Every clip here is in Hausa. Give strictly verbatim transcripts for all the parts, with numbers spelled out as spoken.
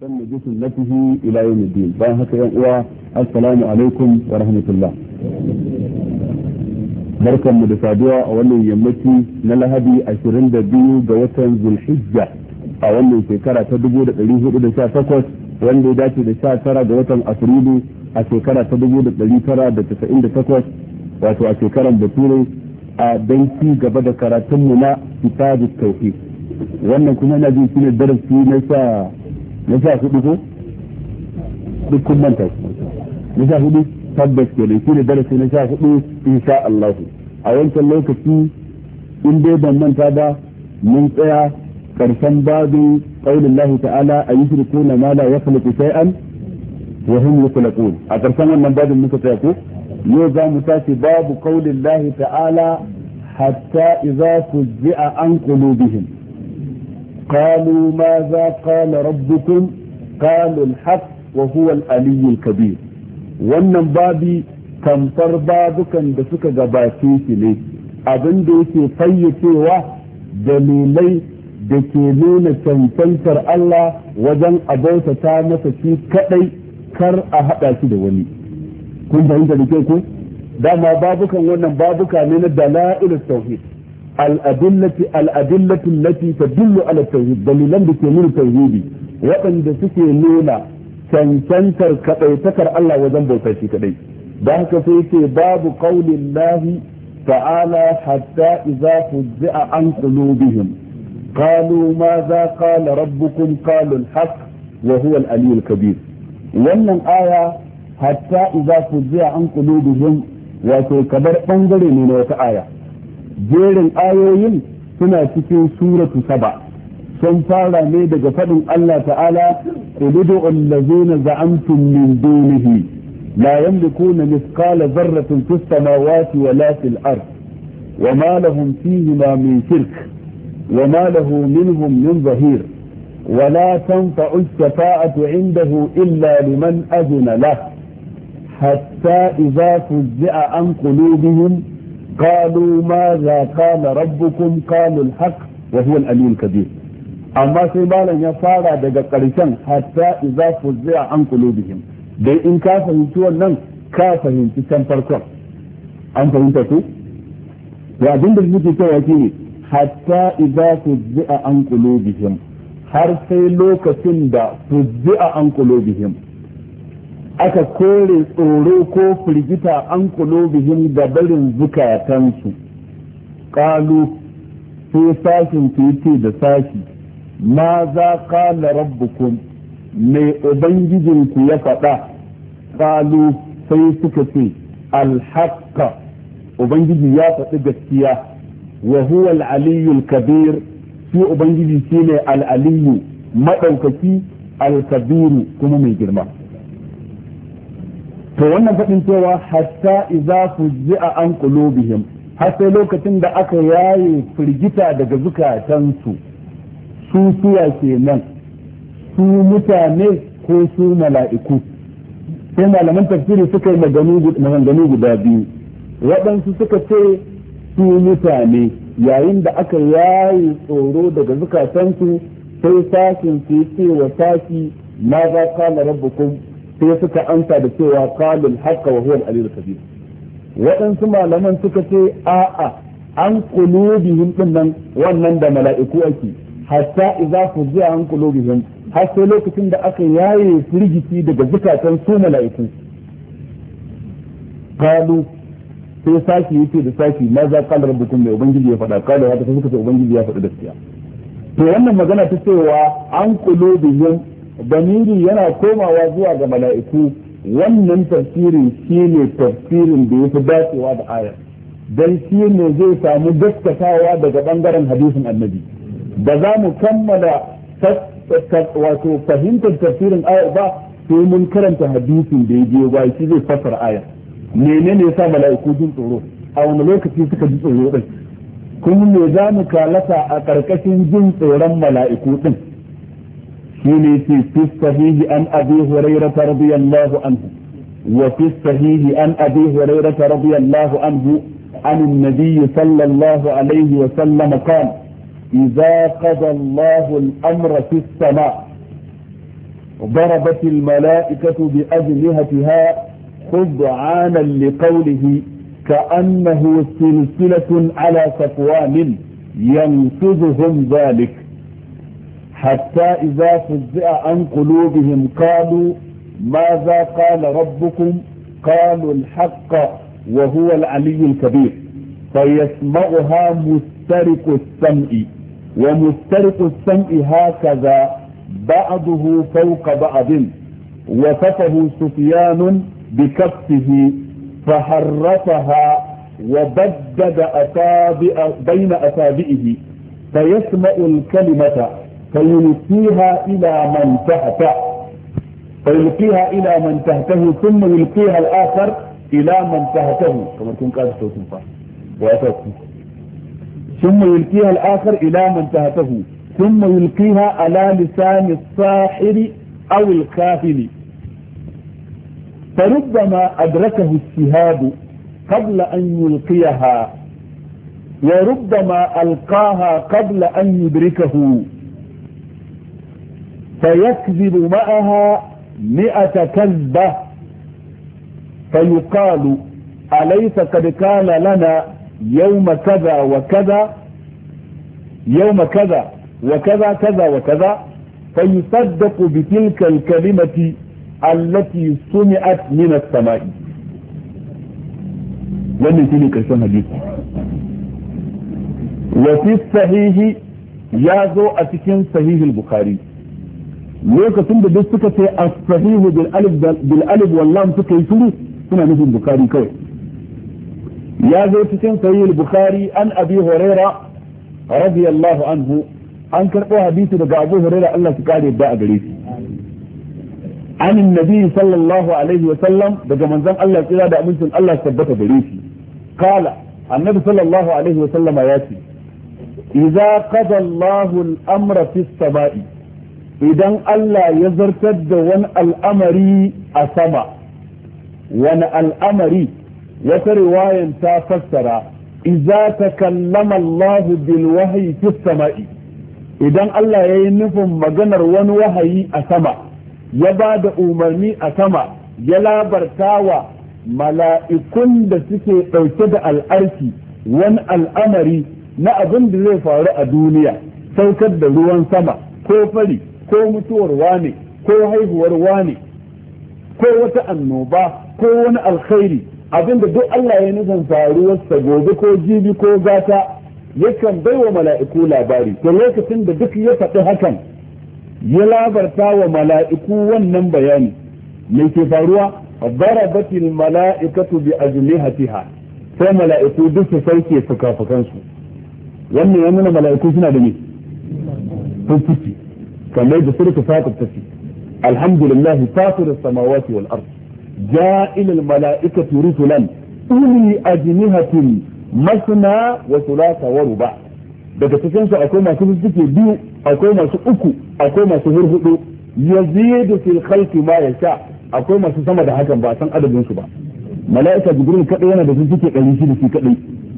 واستنى بسنته الى يوم الدين. bayan haka yan uwa assalamu alaikum wa rahmatullah. barkan mu da saduwa a wannan yammaci na Lahadi ashirin da biyu ga watan Zulhijja a wannan shekara ta dubu da ɗari hudu da sha takwas wanda ya dace da sha tara ga watan Afrilu a shekara ta dubu da ɗari tara da casa'in da takwas wato a shekarar Bature a dan ci gaba da karatunmu na kitabut tauhid. wannan kuma ina jin shine darasi na sa na sha hudu ko duk kun manta na sha hudu tabbas ke da shine darasi na sha hudu insha Allah. a wancan lokaci in dai ban manta ba mun tsaya karshen babin qaulin Allah ta'ala ayyushrikuna ma la yakhluqu shay'an wa hum yakhluqun. a karshen wannan babin muka tsaya ko yau za mu tashi babu qaulin Allah ta'ala hatta idza fuzzi'a an qulubihim قالوا ماذا قال ربكم قالوا الحق وهو العلي الكبير. wannan babi kamfar babukan da suka gabace shi ne abin da yake fayyacewa dalilai da ke nuna cancantar Allah wajen abautata masa shi kadai kar a hada shi da wani. kun fahimta da kyau ko dama babukan wannan babuka ne na dalailus tauhid الأدلة الأدلة التي تدل على التوحيد دليلا بكمال التوحيد وأن تسكي نونا كان تنكر كتذكر الله وذنب الفاشي كذي. ذاك في باب قول الله تعالى حتى إذا فزع عن قلوبهم قالوا ماذا قال ربكم قالوا الحق وهو العلي الكبير. وأن الآية حتى إذا فزع عن قلوبهم وتكبر انظر من آية jerin ayoyin suna cikin suratu saba sun fara ne daga faɗin Allah ta'ala qulidu allazina za'amtum min dunihi la yamlikuna mithqala dharratin fis samawati wala fil ard wama lahum fihima min shirk wama lahu minhum min zahir ولا تنفع الشفاعة عنده إلا لمن أذن له حتى إذا فزع عن قلوبهم قالوا ماذا قال ربكم قالوا الحق وهو العلي الكبير. amma sai malam ya fara daga ƙarshen hatta idza fuzza an qulubihim dai in ka fahimci wannan ka fahimci can farkon an fahimta ko ya abinda muke cewa shine hatta idza fuzza an qulubihim har sai lokacin da fuzza an qulubihim aka kore tsoro ko firgita an kulubihim da barin zukatansu. Kalu sai sashin ce da sashi ma za kala rabbukum mai ubangijinku ya faɗa. Kalu sai suka ce alhaqqa ubangiji ya faɗi gaskiya wa huwa al-aliyyul kabir shi ubangiji shine al-aliyyu madaukaki al-kabiru kuma mai girma. to wannan faɗin cewa hatta idza fuzzi'a an qulubihim har sai lokacin da aka yaye firgita daga zukatansu su suya kenan su mutane ko su mala'iku. sai malaman tafsiri suka yi maganganu guda biyu waɗansu suka ce su mutane yayin da aka yaye tsoro daga zukatansu sai sashin su ce wa sashi ma za kana rabbukum sai suka amsa da cewa qalul haqqa wa huwa al-aliyyul kabir. waɗansu malaman suka ce a'a an qulubihim din nan wannan da mala'iku ake hatta idza fuzi'a an qulubihim har sai lokacin da aka yaye firgici daga zukatan su mala'iku. qalu sai saki yake da saki ma za qala rabbukum mai ubangiji ya faɗa qalu haka sai suka ce ubangiji ya faɗi gaskiya. to wannan magana ta cewa an qulubihim damiri yana komawa zuwa ga mala'iku wannan tafsirin shine tafsirin da yafi dacewa da aya dan shi ne zai samu gaskatawa daga bangaren hadisin annabi. da za mu kammala wato fahimtar tafsirin ayar ba sai mun karanta hadisin da ya biyo ba shi zai fassara aya. menene yasa mala'iku jin tsoro a wani lokaci suka ji tsoro din kuma me za mu kalata a karkashin jin tsoron mala'iku din. shine ce fi sahihi an abi hurairah radiyallahu anhu wa fi sahihi an abi hurairah radiyallahu anhu عن النبي صلى الله عليه وسلم قال إذا قضى الله الأمر في السماء ضربت الملائكة بأجنحتها خضعانا لقوله كأنه سلسلة على صفوان ينفذهم ذلك حتى إذا فزع عن قلوبهم قالوا ماذا قال ربكم قالوا الحق وهو العلي الكبير فيسمعها مسترق السمع ومسترق السمع هكذا بعضه فوق بعض وصفه سفيان بكفه فحرفها وبدد أصابع بين أصابعه فيسمع الكلمة فيلقيها إلى من تحته فيلقيها إلى من تحته ثم يلقيها الآخر إلى من تحته كما تكون قاعدة صوت وأتوكي ثم يلقيها الآخر إلى من تحته ثم يلقيها على لسان الساحر أو الكاهن فربما أدركه الشهاب قبل أن يلقيها وربما ألقاها قبل أن يدركه فيكذب معها مئة كذبة فيقال أليس قد قال لنا يوم كذا وكذا يوم كذا وكذا كذا وكذا فيصدق بتلك الكلمة التي سمعت من السماء. wannan shine karshen hadisi wa fi sahihi ya zo a cikin sahihul bukhari lokacin da duk suka ce as-sahihu bil alif bil alif wal lam suka yi shiru suna nufin bukhari kawai ya zo cikin sahihul bukhari an abi huraira radiyallahu anhu an karbo hadisi daga abu huraira Allah ya kare da a gare shi عن النبي صلى الله عليه وسلم daga manzon Allah tsira da amincin Allah tabbata gare shi قال النبي صلى الله عليه وسلم ياتي إذا قضى الله الأمر في السماء إذا الله يزرتد ون الأمر أسماء ون الأمر وترواية تفسر إذا تكلم الله بالوحي في السماء إذا الله ينفهم مجنر ون وحي أسماء يبعد أمرني أسماء يلا برتاوى mala'ikun da suke ɗauke da al'arki wani al'amari na abin da zai faru a duniya saukar da ruwan sama ko fari ko mutuwar wane ko haihuwar wane ko wata annoba ko wani alkhairi abin da duk Allah ya nufin faruwarsa gobe ko jibi ko gata yakan bai wa mala'iku labari to lokacin da duk ya faɗi hakan ya labarta wa mala'iku wannan bayani me ke faruwa ضربت الملائكة بأجنحتها sai mala'iku duk su sauke fuka-fukansu wannan ya nuna mala'iku suna da ne sun fice kamar da surta fatir tafi alhamdulillah fatir as-samawati wal ard ja'il al-mala'ikatu rusulan uli ajnihatin masna wa thulatha wa ruba daga cikin su akwai masu suke biyu akwai masu uku akwai masu hurhudu yazidu fil khalqi ma yasha akwai masu sama da hakan ba san adadin su ba mala'ika jibril kadai yana da su suke ɗari shida shi kadai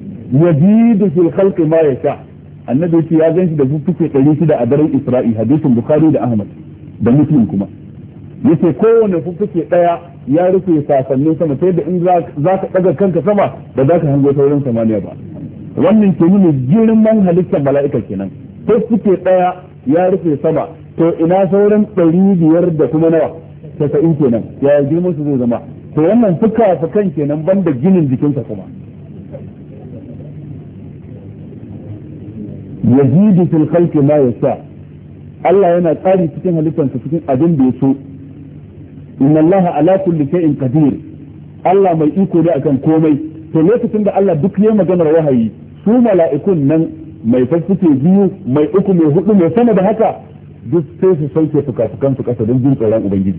yazidu fil khalqi ma yasha annabi ce ya ganshi da su suke ɗari shida a daren isra'i hadisin bukhari da ahmad da muslim kuma yace kowane fuffuke daya ya rufe sasannin sama sai da in za ka daga kanka sama da za ka hango sauran samaniya ba wannan ke nuna girman halittar mala'ika kenan fuffuke daya ya rufe sama to ina sauran ɗari biyar da kuma nawa tasa'in kenan ya girman su zai zama to wannan fuka fukan kenan banda ginin jikinsa kuma yazidu fil khalqi ma yasha Allah yana tsari cikin halittarsa cikin abin da ya so inna Allah ala kulli shay'in qadir Allah mai iko ne akan komai to lokacin da Allah duk ya maganar wahayi su mala'ikun nan mai fassuke biyu mai uku mai hudu mai sama da haka duk sai su sauke fuka-fukan su kasa don jin tsoron ubangiji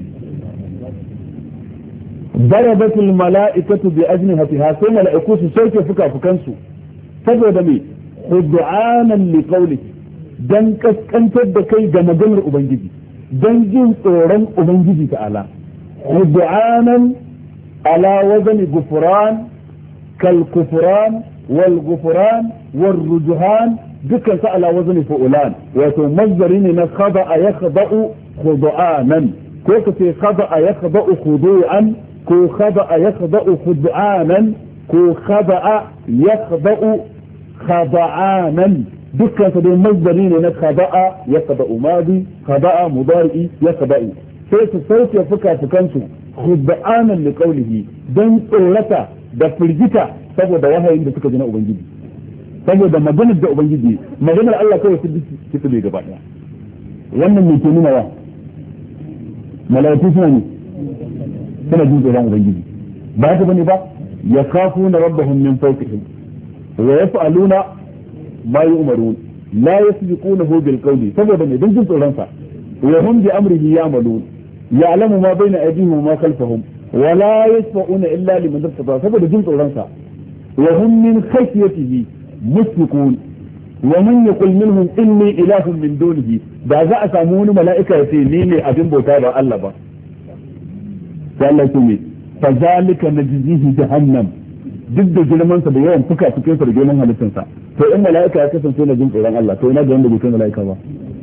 darabatul mala'ikatu bi ajnihatiha sai mala'iku su sauke fuka-fukan su saboda me khud'anan li qawlihi dan kaskantar da kai ga maganar ubangiji dan jin tsoron ubangiji ta'ala khud'anan ala wazni gufran kal kufran wal gufran wal rujhan dukkan sa ala wazni fu'lan wato mazdari ne na khada'a yakhda'u khud'anan ko ka ce khada'a yakhda'u khudu'an ko khada'a yakhda'u khud'anan ko khada'a yakhda'u khada'anan dukkan su dai mazdari ne na khada'a yakhda'u madi khada'a mudari yakhda'u sai su sauke fuka-fukansu khud'anan li qawlihi dan tsorata da firgita saboda wahayin da suka ji na ubangiji saboda maganar da ubangiji maganar Allah kawai su su su gaba daya wannan ne ke nuna wa malaiku suna ne suna jin tsoron ubangiji ba haka bane ba yakhafuna rabbahum min fawqihim wa yaf'aluna ma yu'marun la yasbiqunahu bil qawli saboda ne dan jin tsoron sa wa hum bi amrihi ya'malun ya'lamu ma bayna aydihim wa ma khalfahum wa la yashfa'una illa liman irtada saboda jin tsoron sa wa hum min khashyatihi mushrikun wa man yaqul minhum inni ilahun min dunihi da za a samu wani mala'ika ya ce ni ne abin bauta ba Allah ba sai Allah ya ce fa zalika najzihi jahannam duk da girman sa da yawan fuka cikin sa da girman halittun sa to in mala'ika ya kasance na jin tsoron Allah to ina ga wanda bai kai mala'ika ba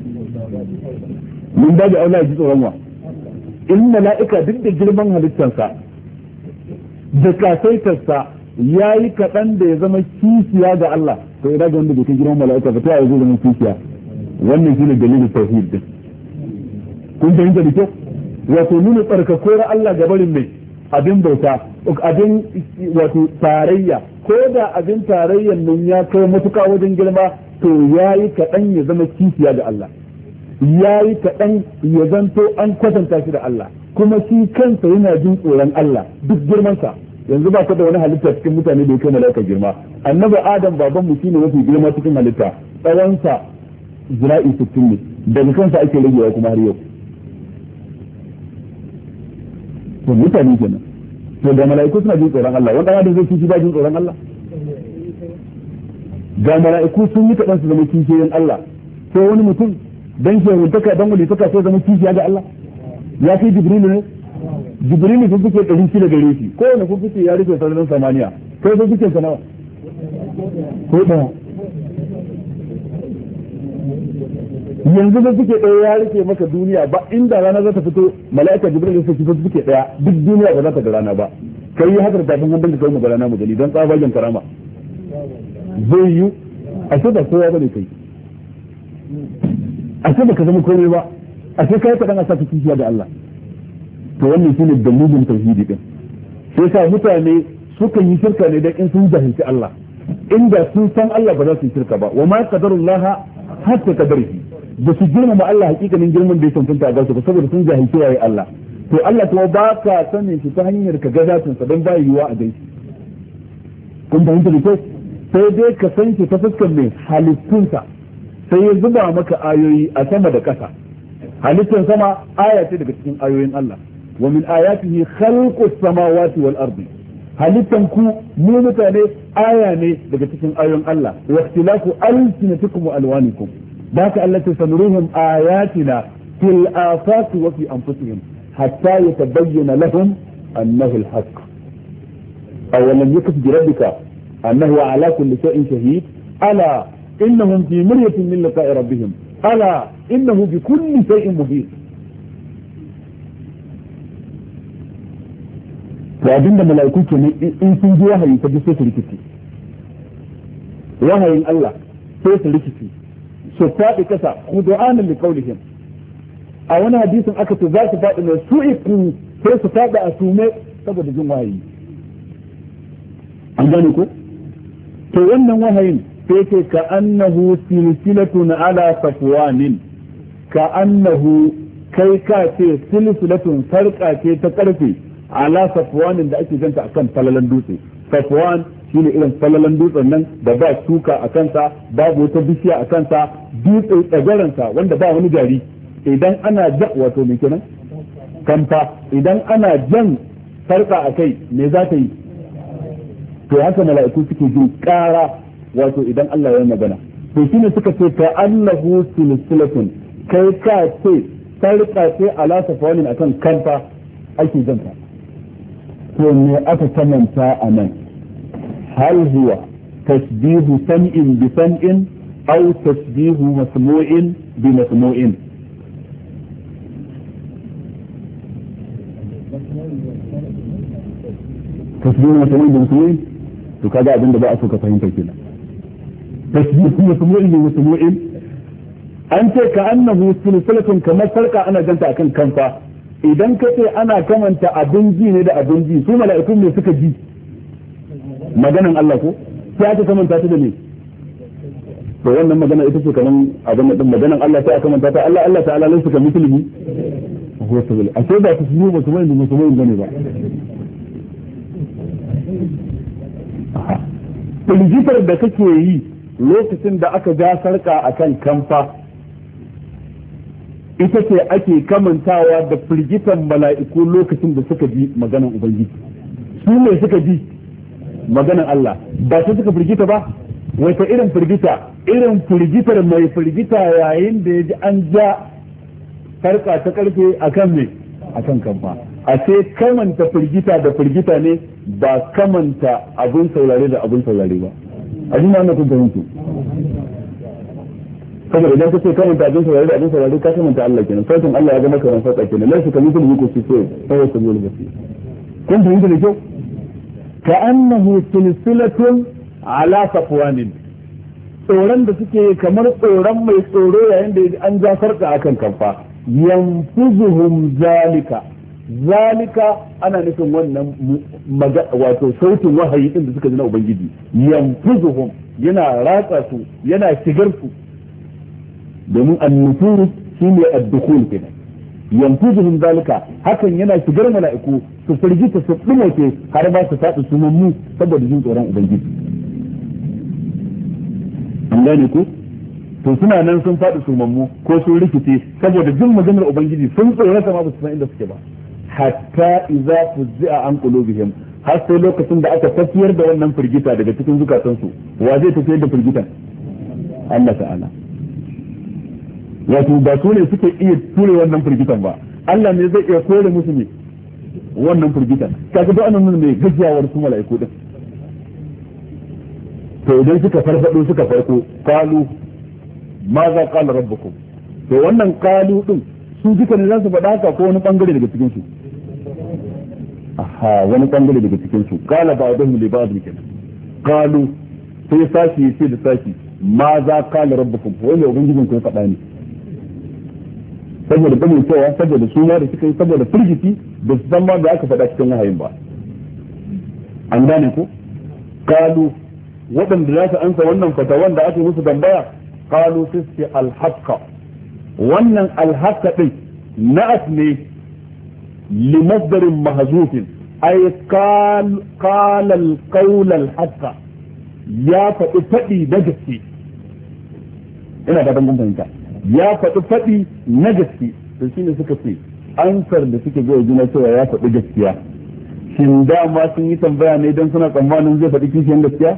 mun da aula ji tsoron wa in mala'ika duk da girman halittun sa da kasaitar sa yayi kadan da ya zama kishiya ga Allah to ina ga wanda bai kai girman mala'ika ba to ya zo zama kishiya wannan shine dalilin tauhid din kun fahimta da kyau wato nuna tsarkakuwar Allah ga barin mai abin bauta abin wato tarayya ko da abin tarayyan nan ya kai matuka wajen girma to yayi kaɗan ya zama kishiya ga Allah yayi kaɗan ya zanto an kwatanta shi da Allah kuma shi kansa yana jin tsoron Allah duk girmansa yanzu ba ka da wani halitta cikin mutane da ya kai malaka girma annabi adam baban mu shine mafi girma cikin halitta tsawonsa zira'i sittin ne daga kansa ake ragewa kuma har yau to mutane kenan to da mala'iku suna jin tsoron Allah wanda da zai kishi ba jin tsoron Allah ga mala'iku sun yi kaɗan su zama kishiyoyin Allah to wani mutum dan shehutaka dan walitaka sai zama kishiya ga Allah ya kai jibrilu ne jibrilu sun suke ɗari shida gare shi ko wani kun fice ya rufe sararin samaniya kai sun suke sanawa ko ɗaya yanzu da suke ɗaya ya rike maka duniya ba inda rana za ta fito mala'ika jibril sai su suke ɗaya duk duniya ba za ta ga rana ba kai yi haka da tafin hannun da kai mu ga rana mu gani don tsabagen karama zai yi a ce da kowa bane kai a ce da ka zama komai ba a ce kai ka dan a saka kishiya da Allah to wannan shine dalilin tauhidi din sai sa mutane suka yi shirka ne dan in sun jahilci Allah inda sun san Allah ba za su yi shirka ba wa ma qadarullaha hatta qadarihi da su girmama Allah hakikanin girman da ya tantanta ga su saboda sun jahilci waye Allah to Allah kuma ba ka sanin shi ta hanyar ka ga zatin sa dan ba yiwa a gaishe kun fahimta da kyau sai dai ka san shi ta fuskar mai halittunsa sai ya zuba maka ayoyi a sama da ƙasa halittun sama aya ce daga cikin ayoyin Allah wa min ayatihi khalqus samawati wal ardi halittan ku mu mutane aya ne daga cikin ayoyin Allah wa ikhtilafu alsinatikum wa alwanikum ذاك التي سنريهم آياتنا في الآفاق وفي أنفسهم حتى يتبين لهم أنه الحق أولم يكف بربك أنه على كل شيء شهيد ألا إنهم في مرية من لقاء ربهم ألا إنه بكل شيء محيط وأبين لما لا يكون إن سنجي وهي فجسة ركتي وهي الله سيس ركتي su faɗi kasa hudu'anan li qawlihim a wani hadisin aka ce za su faɗi ne su iku sai su faɗi a sume saboda jin wahayi an gane ko to wannan wahayin sai ce ka annahu silsilatun ala safwanin ka annahu kai ka ce silsilatun sarƙa ce ta karfe ala safwanin da ake ganta akan falalan dutse safwan shine irin falalan dutsen nan da ba shuka a kansa babu wata bishiya a kansa dutse tsagaransa wanda ba wani gari idan ana ja wato me kenan kamfa idan ana jan sarka a kai me za ta yi to haka mala'iku suke jin ƙara wato idan Allah ya magana to shine suka ce ka annahu silsilatun kai ka ce sarka ce ala safanin akan kamfa ake janta to me aka kamanta a nan هل هو تشبيه سمع بسمع أو تشبيه مسموع بمسموع tasbihu masmu'in da masmu'in to kaga abin da ba a so ka fahimta kenan tasbihu masmu'in da masmu'in an ce ka annahu sulsulatun kamar sarka ana ganta akan kanfa idan ka ce ana kamanta abin ji ne da abin ji su mala'ikun ne suka ji maganan Allah ko sai aka kamanta ta da me to wannan magana ita ce kaman abin da maganan Allah sai aka kamanta ta Allah Allah ta'ala laysa ka mithlihi huwa sabil ashe ba ta suyu ba kuma inda musulmai bane ba firgitar da kake yi lokacin da aka ja sarka akan kamfa ita ce ake kamantawa da firgitan mala'iku lokacin da suka ji maganan ubangiji su ne suka ji maganan Allah ba su suka firgita ba wata irin firgita irin firgitar mai firgita yayin da ya ji an ja sarka ta karfe akan me akan kamfa a ce kamanta firgita da firgita ne ba kamanta abin saurare da abin saurare ba a jina na kun fahimtu saboda idan ka ce kamanta abin saurare da abin saurare ka kamanta Allah kenan sautin Allah ya zama kamar sauka kenan laisa kamar mutum yake ce sai sai wani basi kun fahimta da kyau ka annahu silsilatun ala safwanin tsoron da suke kamar tsoron mai tsoro yayin da an ja sarka akan kamfa yanfuzuhum zalika zalika ana nufin wannan wato sautin wahayi din da suka ji na ubangiji yanfuzuhum yana ratsa su yana shigar su domin annufuru shine ad-dukhul kenan yanfuzuhum zalika hakan yana shigar mala'iku su firgita su dumoke har ba su fadi su mammu saboda jin tsoron ubangiji an gane ku to suna nan sun faɗi sumammu ko sun rikice saboda jin maganar ubangiji sun tsorata ma ba su san inda suke ba hatta idza fuzzi'a an qulubihim har sai lokacin da aka tafiyar da wannan firgita daga cikin zukatansu wa zai tafiyar da firgitan Allah ta'ala wato ba su ne suke iya ture wannan firgitan ba Allah ne zai iya kore musu ne wannan firgitan kaga da annan ne gajiyawar su mala'iku din to idan suka farfado suka farko kalu ma za qala rabbukum to wannan kalu din su duka ne za su faɗa haka ko wani bangare daga cikin su aha wani bangare daga cikin su qala ba'dhum li ba'd kenan kalu sai sashi yace da sashi ma za qala rabbukum wani ubangijin ku faɗa ne saboda bane cewa saboda suna da suka yi saboda firgiti da su san ma da aka faɗa cikin wahayin ba an gane ko kalu waɗanda za su ansa wannan fatawan da ake musu tambaya qalu fi al-haqqa wannan al-haqqa din na'at ne li masdarin mahzufin ay qal qala al-qawl al-haqqa ya faɗi faɗi na gaske ina da ban fahimta ya faɗi faɗi na gaske to shine suka ce ansar da suke ga juna cewa ya faɗi gaskiya shin dama sun yi tambaya ne don suna tsammanin zai faɗi kishiyan gaskiya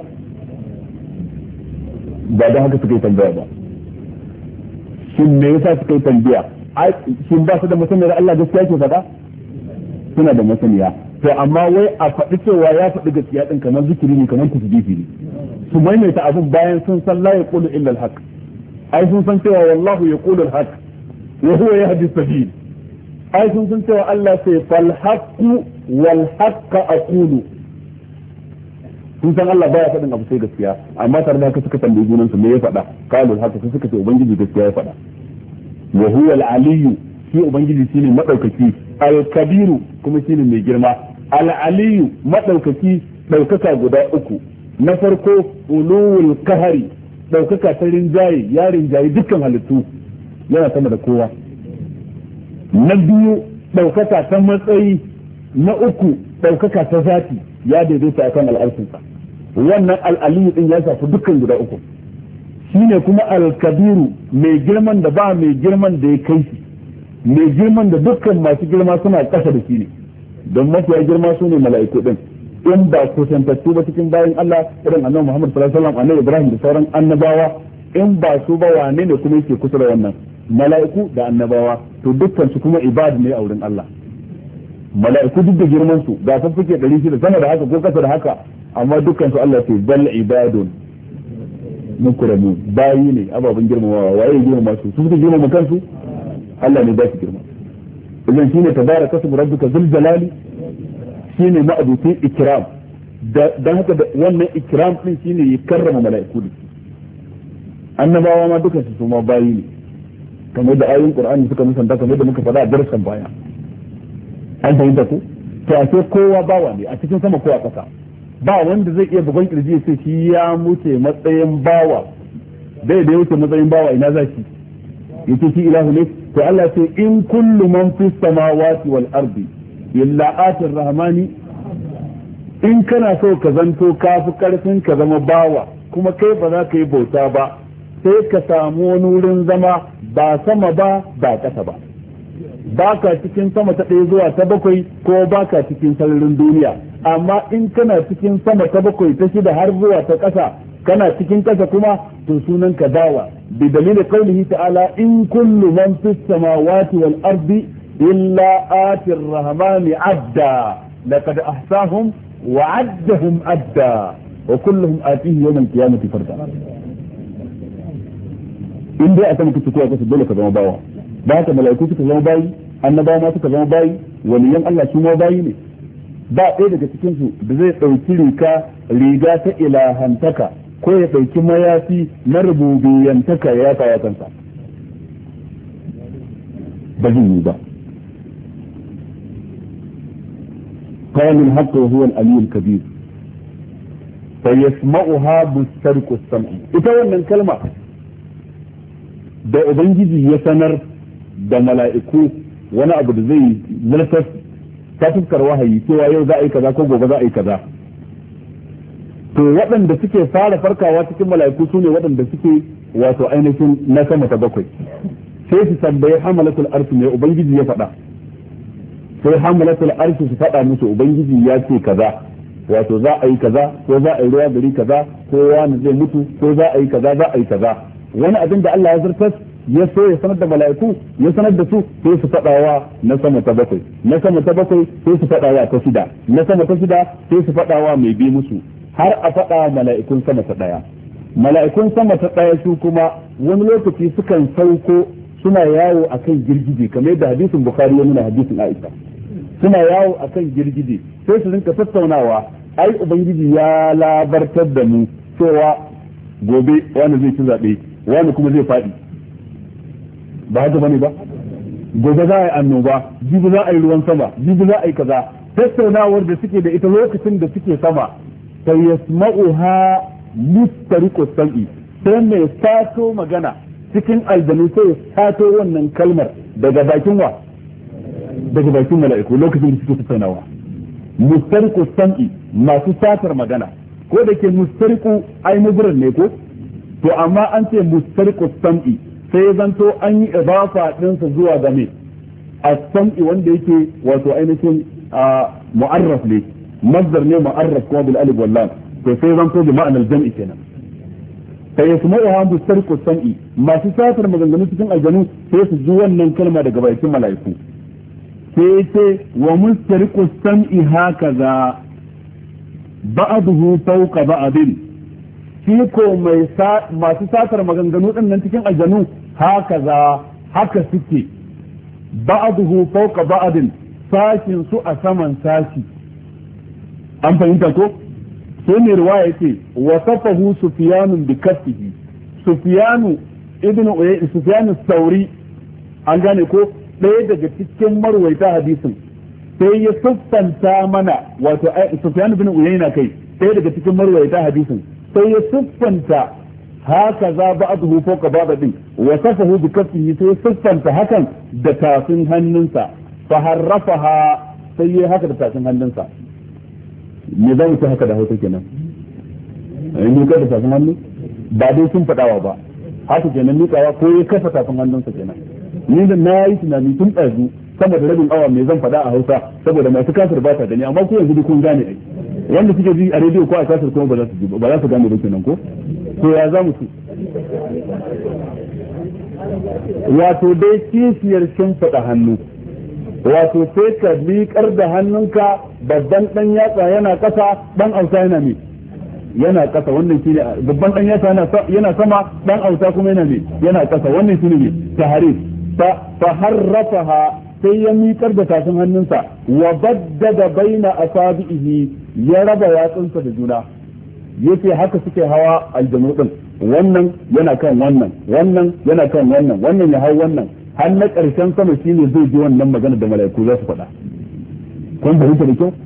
ba da haka suka yi tambaya ba shin me yasa suka yi tambaya shin ba su da masaniyar Allah gaskiya ke faɗa suna da masaniya to amma wai a faɗi cewa ya faɗi gaskiya din kamar zikiri ne kamar tasbihi ne su maimaita abin bayan sun san la yaqulu illa al-haq ai sun san cewa wallahu yaqulu al-haq wa huwa yahdi as-sabil ai sun san cewa Allah sai fal haqqu wal haqqa aqulu sun san Allah baya faɗin abu sai gaskiya amma tare da haka suka tambayi junan su me ya faɗa kalu haka sai suka ce ubangiji gaskiya ya faɗa wa huwa al-aliyyu shi ubangiji shine madaukaki al-kabiru kuma shine mai girma al-aliyyu madaukaki daukaka guda uku na farko ulul kahari daukaka ta rinjaye ya rinjaye dukkan halittu yana sama da kowa na biyu daukaka ta matsayi na uku daukaka ta zati ya daidaita akan al'arshinsa wannan al'aliyu din ya shafi dukkan guda uku shine kuma al-kabiru mai girman da ba mai girman da ya kai shi mai girman da dukkan masu girma suna kasa da shi ne don mafiya girma su ne mala'iku din in ba kusantattu ba cikin bayan Allah irin annabi Muhammad sallallahu alaihi wasallam annabi Ibrahim da sauran annabawa in ba su ba wane ne kuma yake kusa da wannan mala'iku da annabawa to dukkan su kuma ibadu ne a wurin Allah mala'iku duk da girman su ga san suke ɗari shida sama da haka ko kasa da haka amma dukkan su Allah ce bal ibadun mukramun bayi ne ababen girmamawa waye girmama su su suka girmama kansu Allah ne ba su girma idan shine tabaraka rabbuka zul jalali shine ma'abutin ikram dan haka wannan ikram din shine ya karrama mala'iku da annabawa ma duka su ma bayi ne kamar da ayoyin qur'ani suka musanta kamar da muka faɗa a darasan baya an fahimta ko to a ce kowa bawa ne a cikin sama ko a ƙasa ba wanda zai iya bugon kirji ya ce shi ya mutu matsayin bawa dai da ya wuce matsayin bawa ina za shi yace shi ilahu ne to Allah ce in kullu man fis samawati wal ardi illa atir rahmani in kana so ka zanto kafi karfin ka zama bawa kuma kai ba za ka yi bauta ba sai ka samu wani wurin zama ba sama ba ba ƙasa ba baka cikin sama ta ɗaya zuwa ta bakwai ko baka cikin sararin duniya amma in kana cikin sama ta bakwai ta shida har zuwa ta ƙasa kana cikin ƙasa kuma to sunan ka bawa bi dalilin qaulihi ta'ala in kullu man fis samawati wal ardi illa ati ar-rahmani adda laqad ahsahum wa addahum adda wa kulluhum atihi yawm al-qiyamati farda in dai aka muku tuwa ka dole ka zama bawa ba haka mala'iku suka zama bayi annabawa ma suka zama bayi waliyan Allah su ma bayi ne ba ɗaya daga cikin su da zai ɗauki riga riga ta ilahantaka ko ya ɗauki mayafi na rububiyantaka ya yafa ya kansa ba zai yi ba قال الحق وهو العلي الكبير فيسمعها مسترق السمع ita wannan kalma da ubangiji ya sanar da mala'iku wani abu da zai zartar ta fuskar wahayi cewa yau za a yi kaza ko gobe za a yi kaza to waɗanda suke fara farkawa cikin mala'iku su ne waɗanda suke wato ainihin na sama ta bakwai sai su tambayi hamalatul arshi ne ubangiji ya faɗa sai hamalatul arshi su faɗa musu ubangiji ya ce kaza wato za a yi kaza ko za a yi ruwa gari kaza ko wani zai mutu ko za a yi kaza za a yi kaza wani abin da Allah ya zartar ya so ya sanar da mala'iku ya sanar da su sai su faɗawa na sama ta bakwai na sama ta bakwai sai su faɗawa ta shida na sama ta shida sai su faɗawa mai bi musu har a faɗa mala'ikun sama ta ɗaya mala'ikun sama ta ɗaya su kuma wani lokaci sukan sauko suna yawo akan girgije kamar yadda hadisin bukhari ya nuna hadisin aisha suna yawo akan girgije sai su rinka tattaunawa ai ubangiji ya labartar da mu cewa gobe wani zai ci zaɓe wani kuma zai faɗi ba haka bane ba gobe za a yi annoba jibi za a yi ruwan sama jibi za a yi kaza tattaunawar da suke da ita lokacin da suke sama sai yasma'uha mustariqu sam'i sai mai sato magana cikin aljanu sai sato wannan kalmar daga bakin wa daga bakin mala'iku lokacin da suke tattaunawa mustariqu sam'i masu satar magana ko da ke mustariqu ai mubran ne ko to amma an ce mustariqu sam'i sai zanto an yi idafa ɗinsa zuwa ga me as-sam'i wanda yake wato ainihin mu'arraf ne mazdar ne mu'arraf kuma bil alif wal lam to sai zanto bi ma'anar jam'i kenan sai yasma'uha mustariqu sam'i masu satar maganganu cikin aljanu sai su ji wannan kalma daga bakin mala'iku sai ce wa mustariqu sam'i hakaza ba'dahu fawqa ba'din shi ko mai masu satar maganganu din nan cikin aljanu haka za haka suke ba'duhu fawqa ba'din sashin su a saman sashi an fahimta ko sai ne riwaya yake wa safahu sufyanun bi kasbihi sufyanu ibnu uyay sufyanu sauri an gane ko ɗaya daga cikin marwaita hadisin sai ya siffanta mana wato sufyan ibn uyayna kai ɗaya daga cikin marwaita hadisin sai ya siffanta haka za ba'dahu fawqa ba'din wa safahu bi kasbihi sai ya siffanta hakan da tafin hannunsa fa harrafaha sai ya haka da tafin hannunsa me za mu ci haka da hausa kenan ai ni ka da tafin hannu ba dai sun fadawa ba haka kenan nikawa ko ya kafa tafin hannunsa kenan ni da na yi tunani tun ɗazu sama da rabin awa me zan faɗa a hausa saboda masu kasar ba ta gani amma ko yanzu kun gane ai wanda suke ji a rediyo ko a kasar kuma ba za su ji ba za su gane ba kenan ko to ya za mu ci wato dai kishiyar kin faɗa hannu wato sai ka miƙar da hannunka babban ɗan yatsa yana ƙasa ɗan auta yana me yana ƙasa wannan shine babban ɗan yatsa yana sama ɗan auta kuma yana me yana ƙasa wannan shine me taharif fa harrafaha sai ya miƙar da tafin hannunsa wa baddada baina asabihi ya raba yatsunsa da juna yace haka suke hawa aljanu din wannan yana kan wannan wannan yana kan wannan wannan ya hau wannan har na ƙarshen sama shine zai ji wannan magana da mala'iku za su faɗa kun fahimta da kyau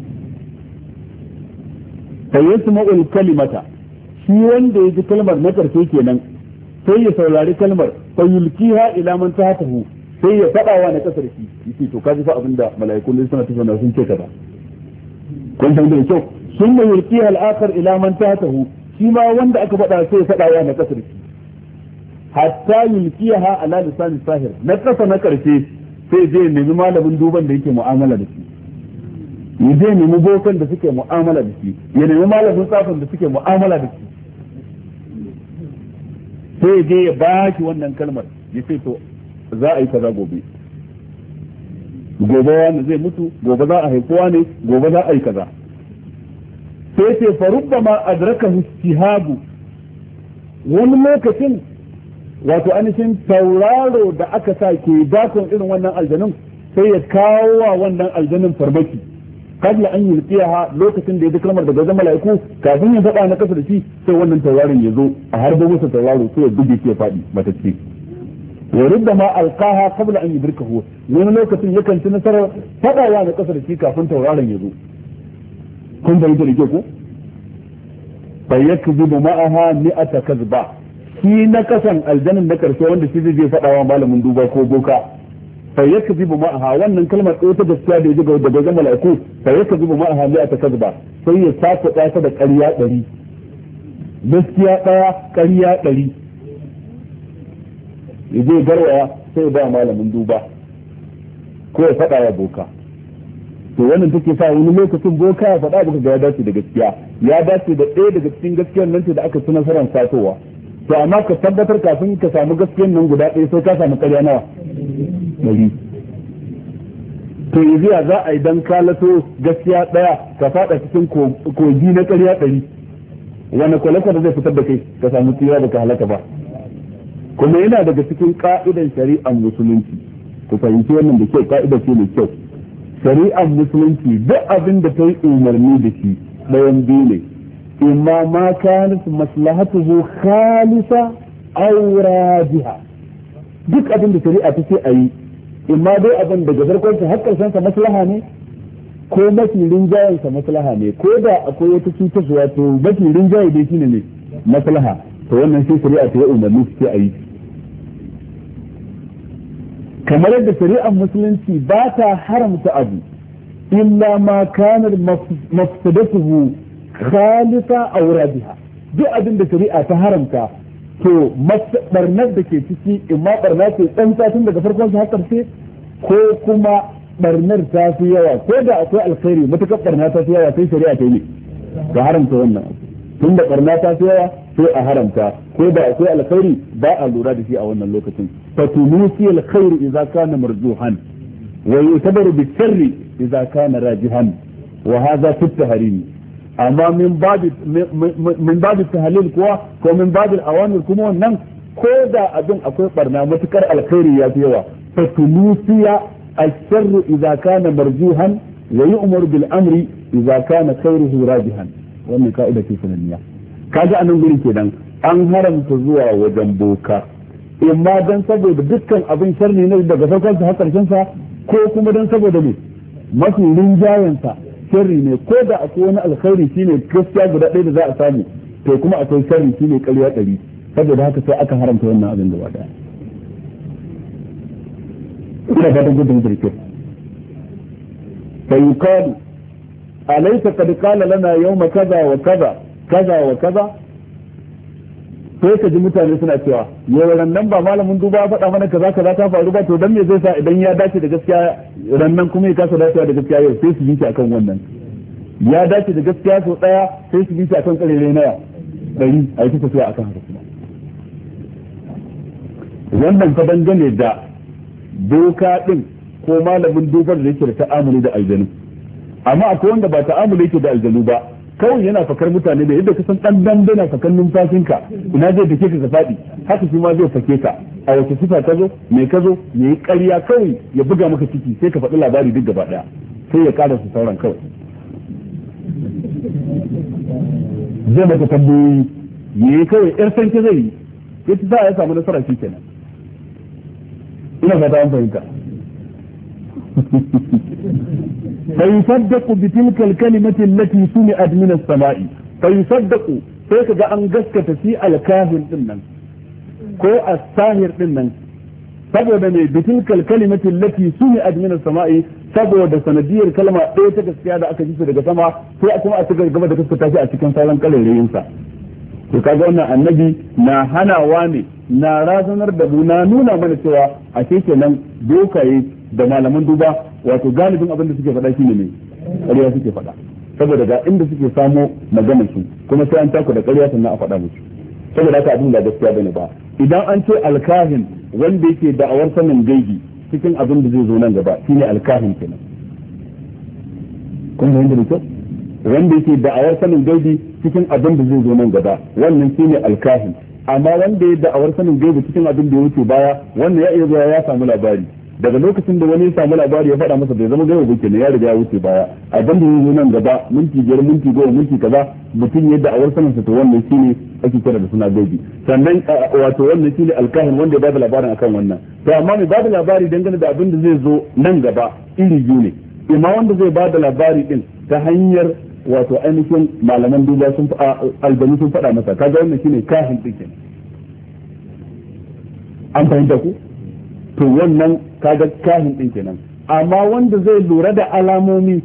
fa yasma'ul kalimata shi wanda ya ji kalmar na ƙarshe kenan sai ya saurari kalmar fa yulkiha ila man tahtahu sai ya faɗa wa na ƙasar shi yace to kaji fa abinda mala'iku ne suna tafiya sun ce kaza kun fahimta da kyau sun mai yulkiha al-akhar ila man tahtahu shi ma wanda aka faɗa sai ya faɗa wa na ƙasar shi hatta yulkiha ala lisan sahir na ƙasa na ƙarshe sai je nemi malamin duban da yake mu'amala da shi ya je nemi bokan da suke mu'amala da shi ya nemi malamin tsafin da suke mu'amala da shi sai je ya ba shi wannan kalmar ya ce to za a yi kaza gobe gobe wani zai mutu gobe za a haifuwa ne gobe za a yi kaza sai ce farubba ma adraka istihabu wani lokacin wato ainihin tauraro da aka sa ke dakon irin wannan aljanun sai ya kawo wa wannan aljanun farmaki kabla an yulqiyaha lokacin da ya ji kalmar daga wajen mala'iku kafin ya faɗa na kasa da shi sai wannan tauraron ya zo a harbo masa tauraro sai ya buge shi ya faɗi matacce wa rubbama alqaha qabla an yudrikahu wani lokacin yakan ci nasarar faɗawa na kasa da shi kafin tauraron ya zo kun bayyana da ke ko fa yakzibu ma'aha mi'ata kazba shi na kasan aljannin na karshe wanda shi zai je faɗawa malamin duba ko boka fa yakzibu ma'aha wannan kalmar ɗaya ta gaskiya da yaji daga wajen mala'iku fa yakzibu ma'aha la ta kazba sai ya saka ta da ƙarya ɗari gaskiya ɗaya ƙarya ɗari ya je garwaya sai ya ba malamin duba ko ya faɗa wa boka to wannan take sa wani lokacin boka ya faɗa baka ga ya dace da gaskiya ya dace da ɗaya daga cikin gaskiyar nan ce da aka ci nasarar satowa to amma ka tabbatar kafin ka samu gaskiyar nan guda ɗaya sai ka samu ƙarya nawa ɗari to yanzu ya za a yi dan kalato gaskiya ɗaya ka faɗa cikin kogi na ƙarya ɗari wani kwale-kwale zai fitar da kai ka samu tsira da ka halaka ba kuma yana daga cikin ka'idan shari'ar musulunci ku fahimci wannan da kyau ka'ida ce mai kyau shari'ar musulunci duk abin da ta yi umarni da shi ɗayan biyu ne imma ma kanat maslahatuhu khalisa aw rajiha duk abin da shari'a ta ce a yi imma dai abin daga farkon sa har karshen sa maslaha ne ko mafi rinjayen sa maslaha ne ko da akwai wata cutarwa to mafi rinjaye dai shine ne maslaha to wannan sai shari'a ta yi umarni su ce a yi kamar yadda shari'ar musulunci ba ta haramta abu illa ma kanar mafsadatuhu khalisa aw rabiha duk abin da shari'a ta haramta to barnar da ke ciki imma barna ce dan tun daga farkon sa har karshe ko kuma barnar ta fi yawa ko da akwai alkhairi mutakar barna ta fi yawa sai shari'a ta yi ga haramta wannan tun da barna ta fi yawa sai a haramta ko da akwai alkhairi ba a lura da shi a wannan lokacin fatumusi alkhair idza kana marjuhan wa yutabaru bisharri idza kana rajihan wa hadha fi tahrim amma min babi min babi tahlil kuwa ko min babi awamir kuma wannan ko da abin akwai barna matukar alkhairi ya fi yawa fatumusi الشر إذا كان مرجوها ويؤمر بالأمر إذا كان خيره راجحا wannan ka'ida ce sananniya kaga anan gurin kenan an haramta zuwa wajen boka imma dan saboda dukkan abin sharri ne daga farkon sa har karshen sa ko kuma dan saboda ne mafi rinjayen sa sharri ne ko da akwai wani alkhairi shine gaskiya guda ɗaya da za a samu to kuma akwai sharri shine ƙarya ɗari saboda haka sai aka haramta wannan abin gaba ɗaya ina fatan gudun jirgin sai yukalu alaysa qad qala lana yawma kaza wa kaza kaza wa kaza sai ka ji mutane suna cewa yau rannan ba malamin duba faɗa mana kaza kaza ta faru ba to dan me zai sa idan ya dace da gaskiya rannan kuma ya kasa dacewa da gaskiya yau sai su yi shi akan wannan ya dace da gaskiya sau daya sai su yi shi akan karere na ɗari a yi tafiya akan haka kuma wannan ka dangane da doka din ko malamin dubar da yake da ta'amuli da aljanu amma akwai wanda ba ta'amuli yake da aljanu ba kawai yana fakar mutane da yadda ka san dan dambe na fakar numfashinka ina zai dake ka faɗi haka shi ma zai fake ka a wace sifa ka zo me ka zo me yi ƙarya kawai ya buga maka ciki sai ka faɗi labari duk gaba ɗaya sai ya ƙara su sauran kawai zai maka tambayoyi yi kawai yar sanke zai yi ya ci za a ya samu nasara shi kenan ina fata an fahimta فيصدق بتلك الكلمة التي سمعت من السماء فيصدق sai kaga an gaskata shi alkahin din nan ko as-sahir din nan saboda ne bitilkal kalimatin lati sumi'at min as-sama'i saboda sanadiyar kalma ɗaya ta gaskiya da aka ji su daga sama sai kuma a cikin gaba da gaskata shi a cikin sauran kalmomin sa to kaga wannan annabi na hanawa ne na razanar da mu na nuna mana cewa a kenan dokaye da malaman duba wato galibin abin da suke faɗa shine ne ƙarya suke faɗa saboda ga inda suke samo maganar su kuma sai an taku da ƙarya sannan a faɗa musu saboda haka abin da gaskiya bane ba idan an ce alkahin wanda yake da'awar sanin gaibi cikin abin da zai zo nan gaba shine alkahin kenan kun fahimta da kyau wanda yake da'awar sanin gaibi cikin abin da zai zo nan gaba wannan shine alkahin amma wanda ya da'awar sanin gaibi cikin abin da ya wuce baya wanda ya iya zuwa ya samu labari daga lokacin da wani ya samu labari ya faɗa masa bai zama gaibi ba kenan ya riga ya wuce baya abin da ya zo nan gaba minti biyar minti goma minti kaza mutum ya da'awar sanin sa to wannan shine ake kira da suna gaibi sannan wato wannan shine alkahin wanda ya bada labarin akan wannan to amma mai bada labari dangane da abin da zai zo nan gaba iri biyu ne imma wanda zai bada labari din ta hanyar wato ainihin malaman duba sun albani sun faɗa masa kaga wannan shine kahin din kenan an fahimta ku to wannan kaga kahin din kenan amma wanda zai lura da alamomi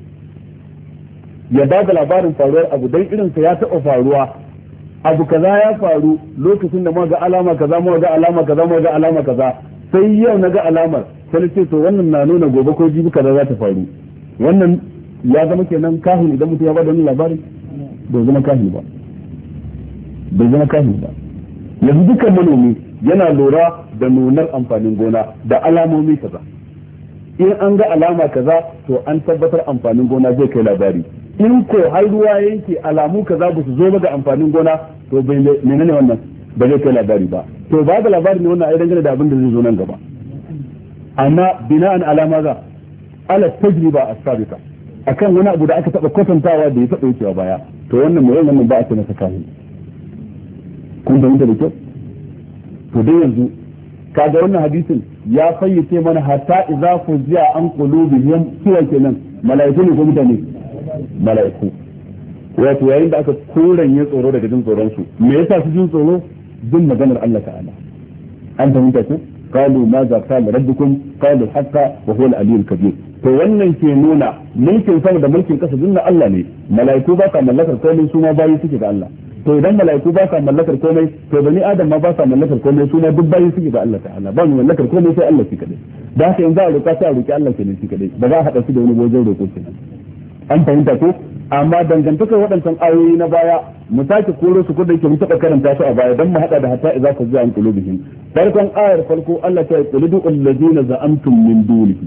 ya bada labarin faruwar abu dan irin sa ya taɓa faruwa abu kaza ya faru lokacin da muka ga alama kaza muka ga alama kaza muka ga alama kaza sai yau na ga alamar sai ce to wannan na nuna gobe ko jibi kaza za ta faru wannan ya zama kenan kahin idan mutum ya bada wannan labarin bai zama kahin ba bai zama kahin ba yanzu dukkan manomi yana lura da nunar amfanin gona da alamomi kaza in an ga alama kaza to an tabbatar amfanin gona zai kai labari in ko har ruwa yanke alamu kaza ba su zo ba ga amfanin gona to bai menene wannan ba zai kai labari ba to ba da labari ne wannan ai dangane da abin da zai zo nan gaba amma bina'an alama za ala tajriba as-sabiqa akan wani abu da aka taba kwatantawa da ya taba wucewa baya to wannan mai wannan ba a ce masa kahin kun da mutum da kyau to dai yanzu kaga wannan hadisin ya fayyace mana hatta idza fuzi'a an qulubihim suwa kenan mala'iku ne ko mutane mala'iku wato yayin da aka koranye tsoro daga jin tsoron su me yasa su jin tsoro jin maganar Allah ta'ala an fahimta ku qalu ma za qala rabbukum qalu hatta wa huwa al-aliyyul kabir to wannan ke nuna mulkin sama da mulkin kasa dinna Allah ne mala'iku ba ka mallakar komai su ma bayi suke ga Allah to idan mala'iku ba sa mallakar komai to bani adam ma ba sa mallakar komai su ma duk bayi suke ga Allah ta'ala ba mu mallakar komai sai Allah shi kadai da haka in za a roƙa sai a roƙi Allah kenan shi kadai ba za a hada su da wani wajen roƙo kenan an fahimta ko amma dangantakar waɗancan ayoyi na baya mu sake koro su kudin ke mu taɓa karanta su a baya don mu haɗa da hatta idza fa za'an qulubihim farkon ayar farko Allah ta qul du allazina za'amtum min dunihi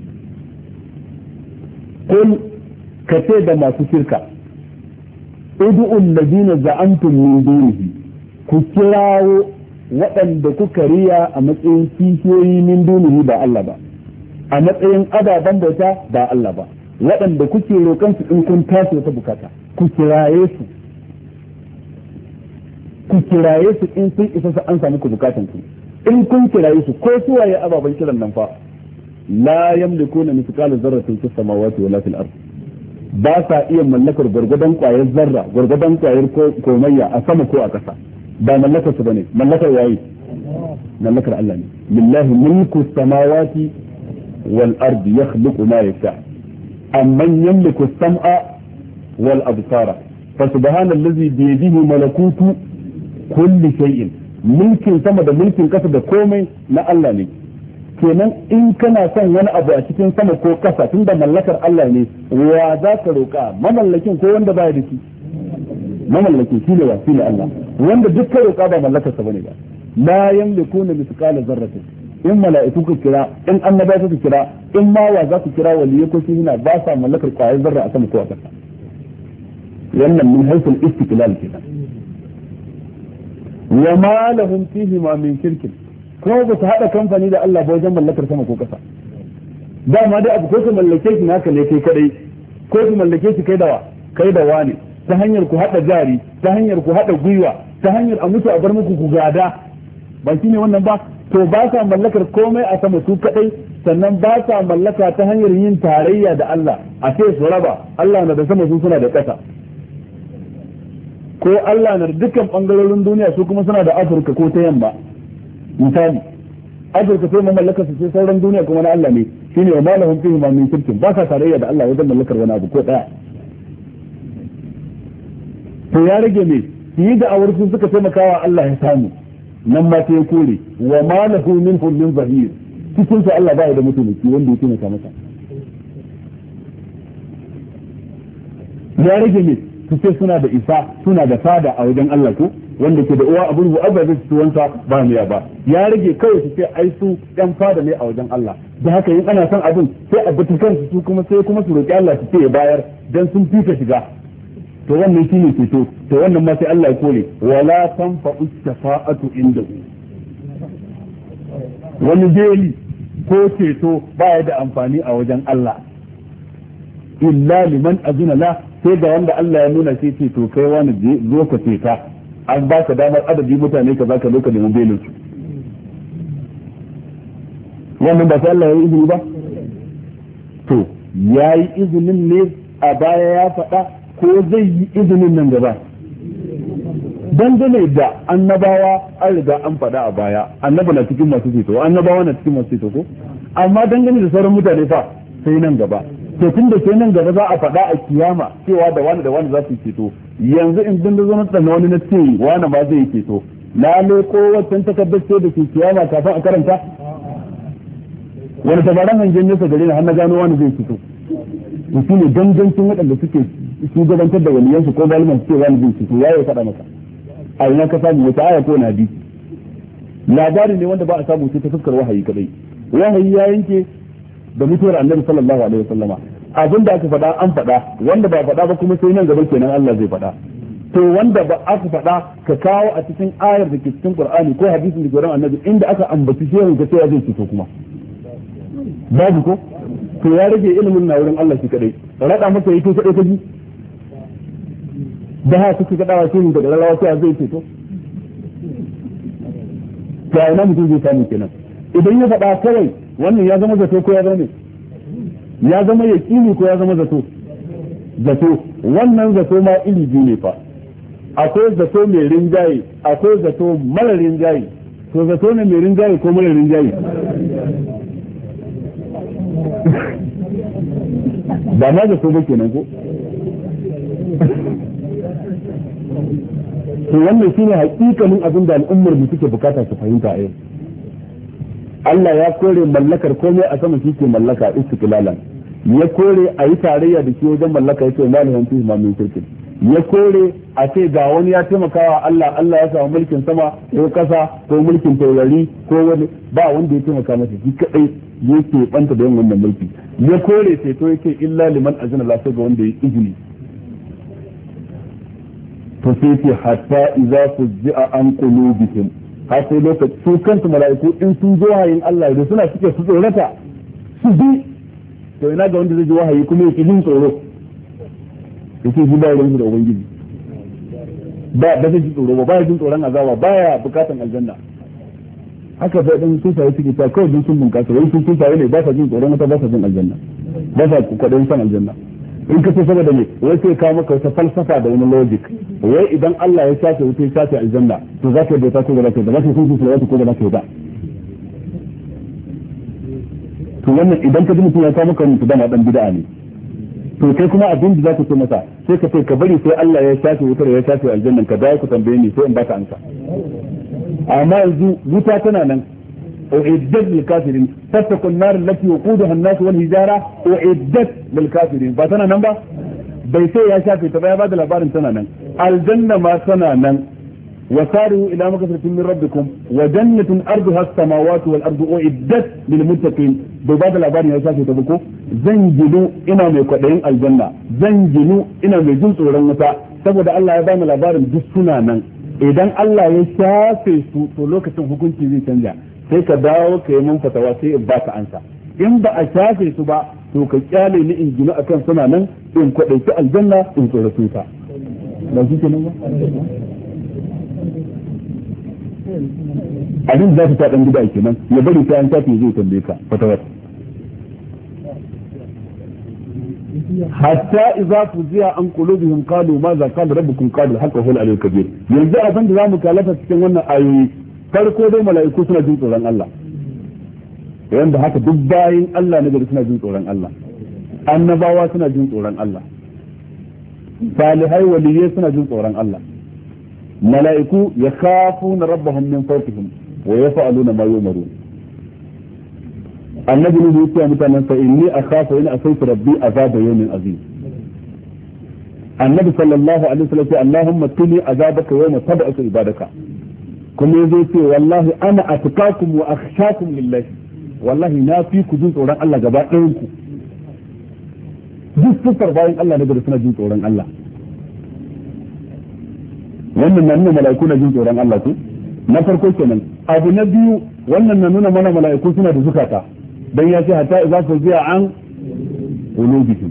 qul kace da masu shirka udu allazina za'amtum min dunihi ku kirawo waɗanda kuka riya a matsayin kishiyoyi min dunihi ba Allah ba a matsayin ababen bauta ba Allah ba waɗanda kuke roƙon su in kun tashi wata bukata ku kiraye su ku kiraye su in sun isa su an samu ku bukatan ku in kun kiraye su ko su waye ababen kiran nan fa la yamlikuna mithqala dharratin fis samawati wala fil ard ba sa iya mallakar gurgudan kwayar zarra gurgudan kwayar komayya a sama ko a ƙasa ba mallakar su bane mallakar waye mallakar Allah ne lillahi mulku samawati wal ard yakhluqu ma yasha amman yamliku as-sam'a wal absara fa subhanallazi bi yadihi malakutu kulli shay'in mulkin sama da mulkin kasa da komai na Allah ne kenan in kana son wani abu a cikin sama ko kasa tunda mallakar Allah ne wa za ka roƙa mamallakin ko wanda baya da shi mamallakin shi ne wa shi ne Allah wanda duk ka roƙa ba mallakar sa bane ba la yamlikuna mithqala dharratin in mala'iku ku kira in annabawa ku kira in ma wa za ku kira waliyai ko shi ba sa mallakar kwayar zarra a sama ko a kasa wannan min haythul istiqlal kenan wa ma lahum fihi ma min shirkin ko ba su hada kamfani da Allah ba wajen mallakar sama ko kasa dama dai abu ko ka mallake shi naka ne kai kadai ko ka mallake shi kai da kai da wani ta hanyar ku hada jari ta hanyar ku hada gwiwa ta hanyar a mutu a bar muku ku gada ba shine wannan ba to ba sa mallakar komai a sama su kadai sannan ba sa mallaka ta hanyar yin tarayya da Allah a ce su raba Allah na da sama su suna da ƙasa ko Allah na da dukkan bangarorin duniya su kuma suna da Afirka ko ta yamma misali Afirka sai mallakar su sai sauran duniya kuma na Allah ne shine wa malahum fihi ma min shirkin ba sa tarayya da Allah wajen mallakar wani abu ko daya to ya rage me su yi da awarsu suka taimakawa Allah ya samu nan ma sai ya kore wa ma lahu min min zahir cikin sa Allah ba ya da mutumci wanda ya taimaka masa ya rage ne su ce suna da isa suna da fada a wajen Allah ko wanda ke da uwa abun bu abba zai ci wanta ba mu ya ba ya rage kawai su ce ai su dan fada ne a wajen Allah da haka in ana son abin sai a bitin kansu su kuma sai kuma su roki Allah su ce ya bayar dan sun fita shiga to wannan shine ceto to wannan ma sai Allah ya kore wala tanfa'u shafa'atu indahu wani jeli ko ceto baya da amfani a wajen Allah illa liman azina la sai ga wanda Allah ya nuna sai ce to kai wani je zo ka ceta an ba ka damar adadi mutane ka zaka zo ka nemi belin su wannan ba sai Allah ya yi izini ba to yayi izinin ne a baya ya faɗa ko zai yi izinin nan gaba dangane da annabawa an riga an faɗa a baya annaba na cikin masu ceto annabawa na cikin masu ceto ko amma dangane da sauran mutane fa sai nan gaba to tun da sai nan gaba za a faɗa a kiyama cewa da wani da wani za su ceto yanzu in din da zo na wani na ce wani ma zai ceto na leko wancan takardar ce da ke kiyama kafin a karanta wani tabaran hangen nesa gare ni har na gano wani zai ceto to shi ne dangancin waɗanda suke shugabantar da waliyansu ko malaman su ce wani zai ceto ya yi faɗa maka a ina ka samu wata aya ko nabi labari ne wanda ba a samu ta fuskar wahayi kadai wahayi ya yanke da mutuwar annabi sallallahu alaihi wasallama abin da aka faɗa an faɗa wanda ba faɗa ba kuma sai nan gaba kenan Allah zai faɗa to wanda ba aka faɗa ka kawo a cikin ayar da ke cikin Qur'ani ko hadisin da ke ran annabi inda aka ambaci shehu ka cewa zai fito kuma babu ko to ya rage ilimin na wurin Allah shi kadai rada masa yake kadai kaji da haka suke gadawa shehu da rawa sai zai fito ga ina mutum zai samu kenan idan ya faɗa kawai wannan ya zama zato ko ya zama ya zama yaqini ko ya zama zato zato wannan zato ma iri biyu ne fa akwai zato mai rinjaye akwai zato mara rinjaye to zato ne mai rinjaye ko mara rinjaye ba ma zato ba kenan ko to wannan shine hakikalin abin da al'ummar mu suke bukata su fahimta a yau Allah ya kore mallakar komai a sama shi ke mallaka istiqlalan ya kore a yi tarayya da shi wajen mallaka yace malihun fi ma min shirkin ya kore a ce ga wani ya taimakawa Allah Allah ya samu mulkin sama ko kasa ko mulkin taurari ko wani ba wanda ya taimaka masa shi kadai yake banta da yin wannan mulki ya kore sai to yake illa liman azina la ga wanda ya izini to sai ce hatta idza fuzza an qulubihim har sai lokaci su kansu mala'iku in sun zo wahayin Allah da suna cike su tsorata su bi to ina ga wanda zai ji wahayi kuma yake jin tsoro yake ji ba ruwan da ubangiji ba da zai ji tsoro ba ba jin tsoron azaba baya bukatan aljanna haka fa dan sun sai suke ta kawai dun sun bunkasa wai sun sai ne ba sa jin tsoron wata ba sa jin aljanna ba sa kwadin san aljanna in ka ce saboda me wai sai ka maka wata falsafa da wani logic wai idan Allah ya shafe wuta ya shafe aljanna to za ka bauta ko da zaka da zaka kun su salawatu ko da zaka ba to wannan idan ka ji mutum ya kawo maka mutu dama dan bid'a ne to kai kuma abin da zaka ce masa sai ka ce ka bari sai Allah ya shafe wutar ya shafe aljanna ka dawo ku tambaye ni sai in baka amsa amma yanzu wuta tana nan أعدت للكافرين فاتقوا النار التي وقودها الناس والهجارة أعدت للكافرين فاتنا نمبا بيسي يا شافي تبا يا بعد الأبار تنا نم الجنة ما تنا نم وسارعوا إلى مغفرة من ربكم وجنة أرضها السماوات والأرض أعدت للمتقين ببعض الأبار يا شاكي تبكو زنجلوا إنا ميقدين الجنة زنجلوا إنا ميجنس ورمتا saboda Allah ya bani labarin duk suna nan idan Allah ya shafe su to lokacin hukunci zai canja sai ka dawo ka yi mun fatawa sai in baka ansa in ba a shafe su ba to ka kyale ni in gina akan suna nan in kwadaici aljanna in tsoratu ta ba shi kenan ba abin za ta dan gida kenan ya bari sai an shafe zai tambaye ka fatawar hatta idza fuziya an qulubihim qalu madha qala rabbukum qalu al-haqqa huwa al-aliyyul kabir yanzu a san da zamu kalata cikin wannan ayoyi farko dai mala'iku suna jin tsoron Allah yanda haka duk bayin Allah ne da suna jin tsoron Allah annabawa suna jin tsoron Allah salihai waliyai suna jin tsoron Allah mala'iku yakhafuna rabbahum min fawqihim wa yaf'aluna ma yu'marun annabi ne yake cewa mutanen sa inni akhafu in asaytu rabbi azaba yawmin azim annabi sallallahu alaihi wasallam ce allahumma tuni azabaka yawma tab'atu ibadaka kuma yazo ce wallahi ana atqakum wa akhshakum lillahi wallahi na fi ku jin tsoron Allah gaba ɗayan ku duk sufar bayan Allah ne da suna jin tsoron Allah wannan na nuna mala'iku na jin tsoron Allah ku na farko kenan abu na biyu wannan na nuna mana mala'iku suna da zukata dan ya ce hatta idza fuzi'a an qulubihim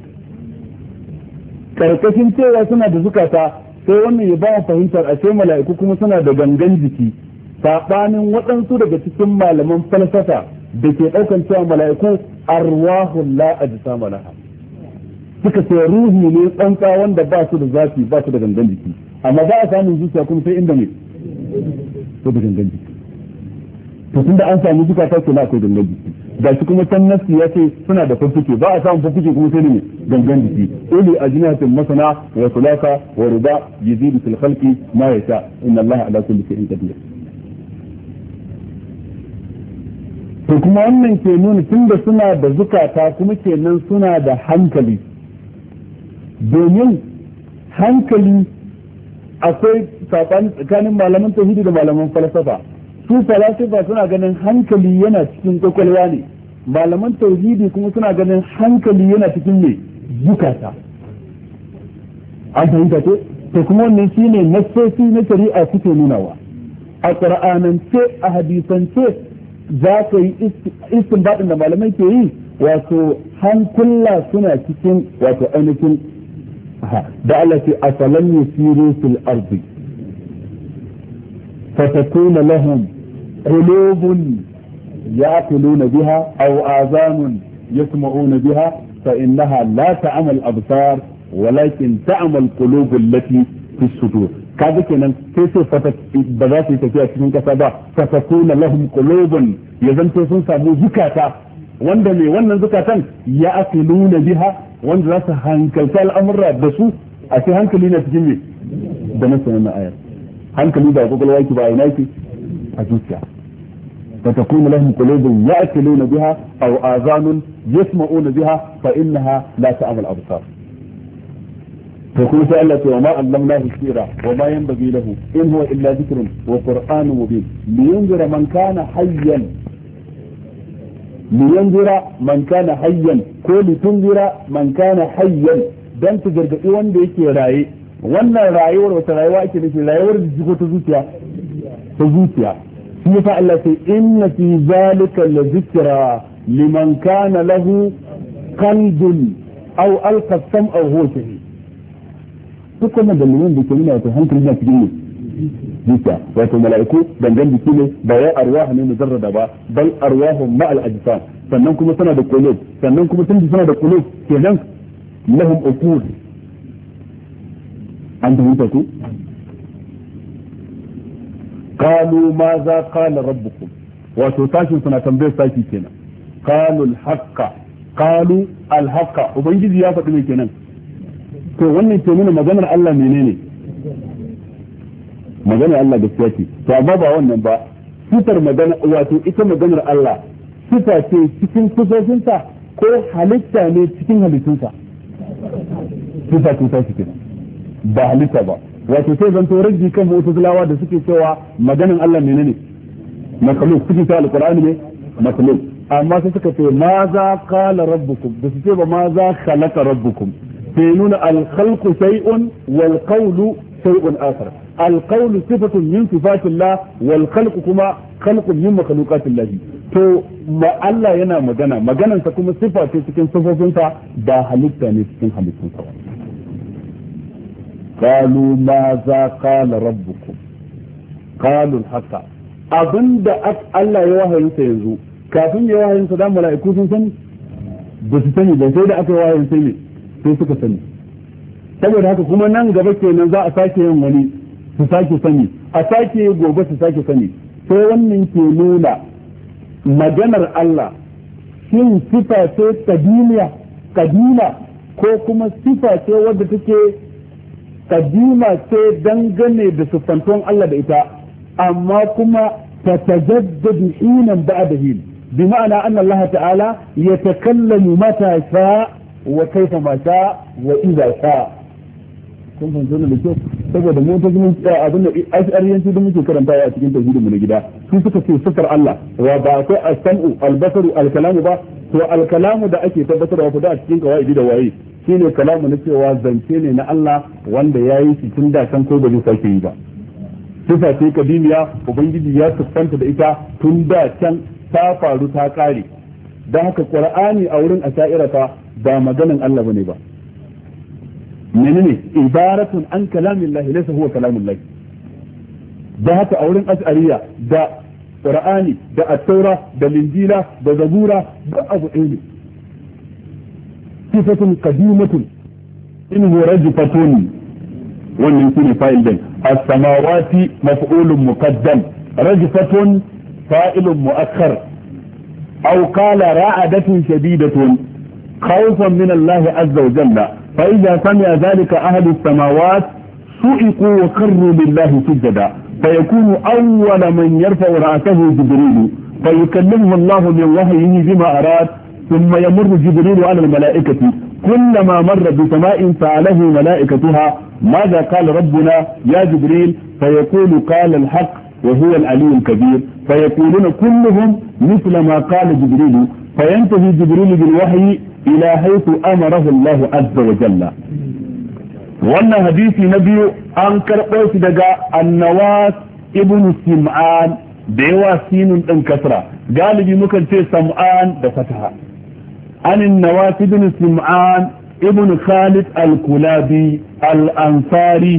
karkashin cewa suna da zukata sai wannan ya ba fahimtar a ce mala'iku kuma suna da gangan jiki sabanin waɗansu daga cikin malaman falsafa da ke ɗaukan cewa mala'iku arwahul la ajsama laha suka ce ruhi ne tsantsa wanda ba su da zafi ba su da gangan jiki amma ba a samun zuciya kuma sai inda ne ko da gangan jiki to tunda an samu zukata ke na akwai gangan jiki ga shi kuma can nafsi ya ce suna da fuffuke ba a samun fuffuke kuma sai ne gangan jiki uli ajnihatin masana wa thulatha wa ruba yazidu fil khalqi ma yasha inna allaha ala kulli shay'in qadir to kuma wannan ke nuna tunda suna da zukata kuma kenan suna da hankali domin hankali akwai sabani tsakanin malaman tauhidi da malaman falsafa su falasifa suna ganin hankali yana cikin kwakwalwa ne malaman tauhidi kuma suna ganin hankali yana cikin ne zukata an fahimta ce to kuma wannan shine nassosi na shari'a suke nunawa a qur'anance a hadisance za ka yi istinbadin da malamai ke yi wato hankula suna cikin wato ainihin da Allah ce afalam yusiru fil ardi فتكون لهم قلوب يأكلون بها أو آذان يسمعون بها فإنها لا تعمى الأبصار ولكن تعمى القلوب التي في الصدور كذا كنا كيف فتت بذات تفيا cikin kasa ba فتكون لهم قلوب yazanto sun samu zukata wanda me wannan zukatan ya akiluna biha wanda za su hankalta al'amura da su a cikin hankali na cikin me da nasu wannan ayar hankali ba kwakwalwa yake ba ina yake a zuciya فتكون لهم قلوب يأكلون بها أو آذان يسمعون بها فإنها لا تعمى الأبصار تقول سألت وما علمناه السير وما ينبغي له إن هو إلا ذكر وقرآن مبين لينذر من كان حيا لينذر من كان حيا كل تنذر من كان حيا dan su gargaɗi wanda yake raye wannan rayuwar wata rayuwa ake nufi rayuwar da jiko ta zuciya ta zuciya shi yasa Allah sai inna fi zalika la zikra liman kana lahu qalbun aw alqa sam'a huwa shahid duk wannan dalilin da ke nuna wato hankali na cikin zuciya wato mala'iku dangan jiki ne ba ya arwahu ne mujarrada ba bal arwahu ma'al ajsam sannan kuma suna da qulub sannan kuma tunda suna da qulub kenan lahum uqud an fahimta ku قالوا ماذا قال ربكم wato tashin suna tambayar sashi kenan qalu al-haqqa qalu al-haqqa ubangiji ya faɗi me kenan to wannan ke nuna maganar Allah menene maganar Allah gaskiya ce to amma ba wannan ba sifar magana wato ita maganar Allah sifa ce cikin sifofinsa ko halitta ne cikin halittunsa sifa ce ta kenan ba halitta ba wato sai zanto raddi kan mu'tazilawa da suke cewa maganan Allah menene makhluq suke cewa alqur'ani ne makhluq amma sai suka ce ma za qala rabbukum da su ce ba ma za khalaqa rabbukum sai nuna al-khalqu shay'un wal qawlu shay'un akhar al-qawlu sifatun min sifatillah wal khalqu kuma khalqun min makhluqatillah to ma Allah yana magana maganansa kuma sifa ce cikin sifofinsa ba halitta ne cikin halittunsa ba قالوا ماذا قال ربكم قالوا الحق abinda Allah ya wahayin sa yanzu kafin ya wahayin sa da mala'iku sun sani ba su sani ba sai da aka wahayin sai ne sai suka sani saboda haka kuma nan gaba kenan za a sake yin wani su sake sani a sake gobe su sake sani sai wannan ke nuna maganar Allah shin sifa ce kadimiya kadima ko kuma sifa ce wadda take kadima ce dangane da siffanton Allah da ita amma kuma ta tajaddadu hinan ba'da hin bi ma'ana anna Allah ta'ala yatakallamu mata sha wa kaifa ma sha wa idza sha kun fahimta ne da kyau saboda mu ta zumun abin da ashariyanci da muke karanta a cikin tauhidin mu na gida su suka ce sifar Allah wa ba akwai as-sam'u al-basaru al-kalamu ba to al-kalamu da ake tabbatarwa ku da a cikin kawaidi da waye shine kalamu na cewa zance ne na Allah wanda ya yi shi tun da can ko ba zai sake yi ba sifa ce kadimiya ubangiji ya siffanta da ita tun da can ta faru ta kare don haka qur'ani a wurin asha'irata ba maganan Allah bane ba menene ibaratun an kalamillahi laysa huwa kalamullahi don haka a wurin ash'ariya da qur'ani da at-taura da linjila da zabura da abu ɗaya ne صفة قديمة إنه رجفة ومن كل فاعل السماوات مفعول مقدم رجفة فاعل مؤخر أو قال رعدة شديدة خوفا من الله عز وجل فإذا سمع ذلك أهل السماوات سئقوا وخروا لله سجدا فيكون أول من يرفع رأسه جبريل فيكلمه الله من وحيه بما أراد ثم يمر جبريل على الملائكة كلما مر بسماء فعله ملائكتها ماذا قال ربنا يا جبريل فيقول قال الحق وهو العلي الكبير فيقولون كلهم مثل ما قال جبريل فينتهي جبريل بالوحي إلى حيث أمره الله عز وجل وانا حديث نبي أنكر قوس دقاء النواس ابن سمعان بيوا سين انكسرة قال لي ممكن سمعان بفتحة عن النواس بن سمعان ابن خالد الكلابي الأنصاري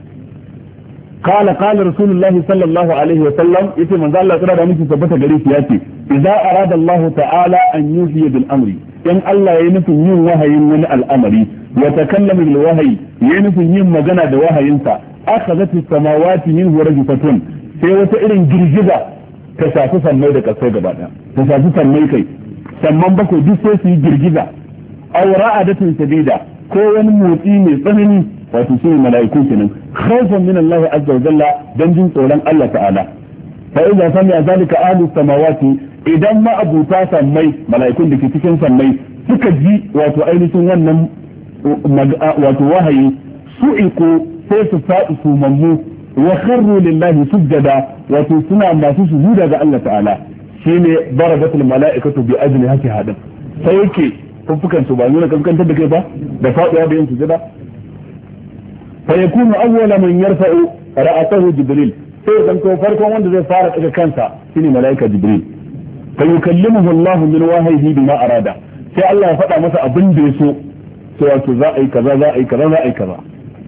قال قال رسول الله صلى الله عليه وسلم يتي من ذا الله تعالى من ثبت غريب ياتي إذا أراد الله تعالى أن يوحي بالأمر إن الله ينفي yin wahayin wani al'amari وتكلم بالوحي ينفي yin magana da wahayinsa أخذت السماوات منه رجفتun sai wata irin girgiza ta shafi sammai da kasai gaba ɗaya ta shafi sammai kai samman bakwai duk sai su yi girgiza aw ra'adatun shadida ko wani motsi mai tsanani wato shi mala'iku kenan khawfan min Allah azza wa jalla dan jin tsoron Allah ta'ala fa idza sami'a zalika ahlus samawati idan ma abuta sammai mala'ikun da ke cikin sammai suka ji wato ainihin wannan wato wahayi su'iku sai su faɗi su mammu wa kharru lillahi sujjada wato suna masu sujuda ga Allah ta'ala shine darabatul mala'ikatu bi ajnihati hadin sai yake fufukan su ba nuna kankantar da kai ba da faɗuwa da yin sujada fa yakunu awwala man yarfa'u ra'atahu jibril sai dan ko farkon wanda zai fara daga kansa shine mala'ika jibril fa yukallimuhu Allah min wahyihi bima arada sai Allah ya faɗa masa abin da yaso sai wato za a yi kaza za a yi kaza za a yi kaza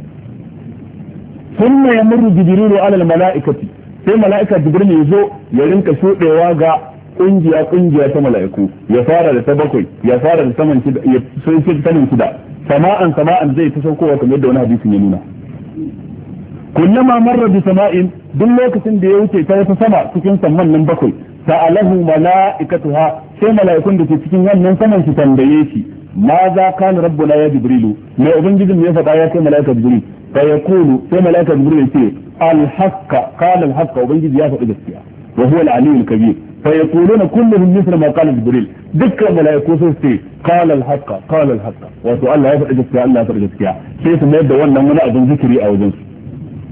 thumma yamurru jibril ala al-mala'ikati sai mala'ika jibril ya zo ya rinka shudewa ga kungiya kungiya ta mala'iku ya fara da ta bakwai ya fara da saman shida ya sai shi saman shida sama'an sama'an zai ta saukowa kamar yadda wani hadisin ya nuna kullama marra bi sama'in duk lokacin da ya wuce ta wata sama cikin samman nan bakwai sa'alahu mala'ikatuha sai mala'ikun da ke cikin wannan saman su tambaye shi ma za kana rabbuna ya jibrilu mai ubangijin ya faɗa ya kai mala'ika jibril fa yaqulu sai mala'ika jibril ya ce al-haqqa qala al-haqqa ubangiji ya faɗi gaskiya wa huwa al-aliyyul kabir fa yaquluna kulluhum mithla ma qala jibril dukkan mala'iku sun ce qala al-haqqa qala al-haqqa wato Allah ya faɗi gaskiya Allah ya faɗi gaskiya sai su mayar da wannan wani abin zikiri a wajen su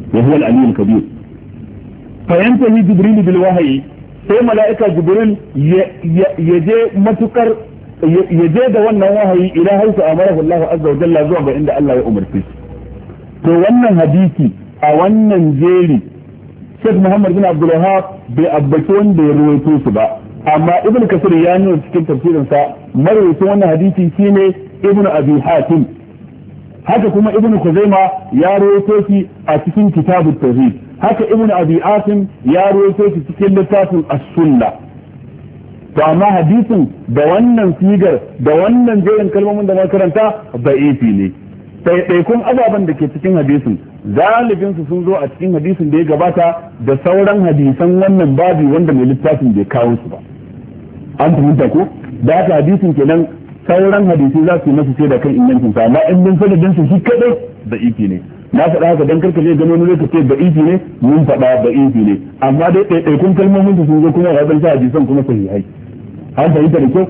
wa huwa al-aliyyul kabir fa yantahi jibril bil wahyi sai mala'ika jibril ya je matukar ya je da wannan wahayi ila haisu amarahu Allah azza wa jalla zuwa ga inda Allah ya umarce shi to wannan hadisi a wannan jeri Sheikh Muhammad bin Abdul Wahhab bai abbaci wanda ya ruwaito su ba amma Ibn Kathir ya nuna cikin tafsirin sa marwayin wannan hadisi shine Ibn Abi Hatim haka kuma Ibn Khuzaima ya ruwaito shi a cikin Kitabut Tauhid haka Ibn Abi Asim ya ruwaito shi cikin littafin As-Sunnah to amma hadisin da wannan sigar da wannan jerin kalmomin da na karanta da'ifi ne ɗaiɗaikun ababen da ke cikin hadisin galibin su sun zo a cikin hadisin da ya gabata da sauran hadisan wannan babi wanda mai littafin bai kawo su ba an fahimta ko da haka hadisin kenan sauran hadisi za su yi masa sai da kan ingancin sa amma in bin sanadin su shi kadai da'ifi ne na faɗa haka dan karka je gano ne ka ce da'ifi ne mun faɗa da'ifi ne amma dai ɗaiɗaikun kalmomin su sun zo kuma ga dan hadisan kuma sahihai an fahimta da kyau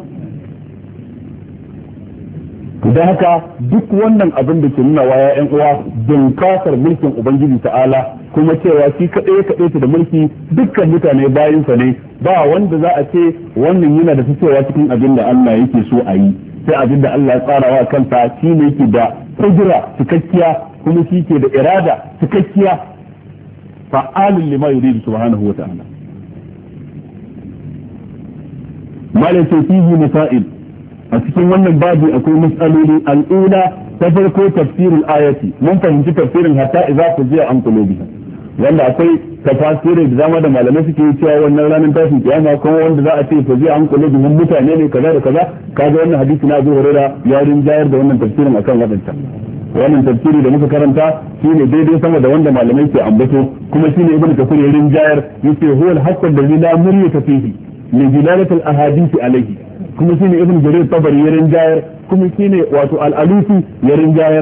da haka duk wannan abin da ke nuna wa ya uwa bunkasar mulkin ubangiji ta'ala kuma cewa shi kaɗai ya kaɗai da mulki dukkan mutane bayansa ne ba wanda za a ce wannan yana da cewa cikin abin da Allah yake so a yi sai abin da Allah ya tsara wa kansa shi ne yake da kudura cikakkiya kuma shi ke da irada cikakkiya fa'alun lima yuridu subhanahu wa ta'ala malaka fihi masail a cikin wannan babu akwai mas'aloli al'ula ta farko tafsirul ayati mun fahimci tafsirin hatta idza fuziya an qulubiha wanda akwai tafasiri da dama da malamai suke cewa wannan ranar tashin kiyama kuma wanda za a ce fuziya an qulubihim mutane ne kaza da kaza kaga wannan hadisi na Abu Hurairah ya rinjayar da wannan tafsirin akan wadannan wannan tafsiri da muka karanta shine daidai sama da wanda malamai ke ambato kuma shine ibnu kafir ya rinjayar yace huwa al-haqqu alladhi la muryata fihi min dilalati al-ahadith alayhi kuma shine ibn jarir tabari ya rinjayar kuma shine wato al-alusi ya rinjayar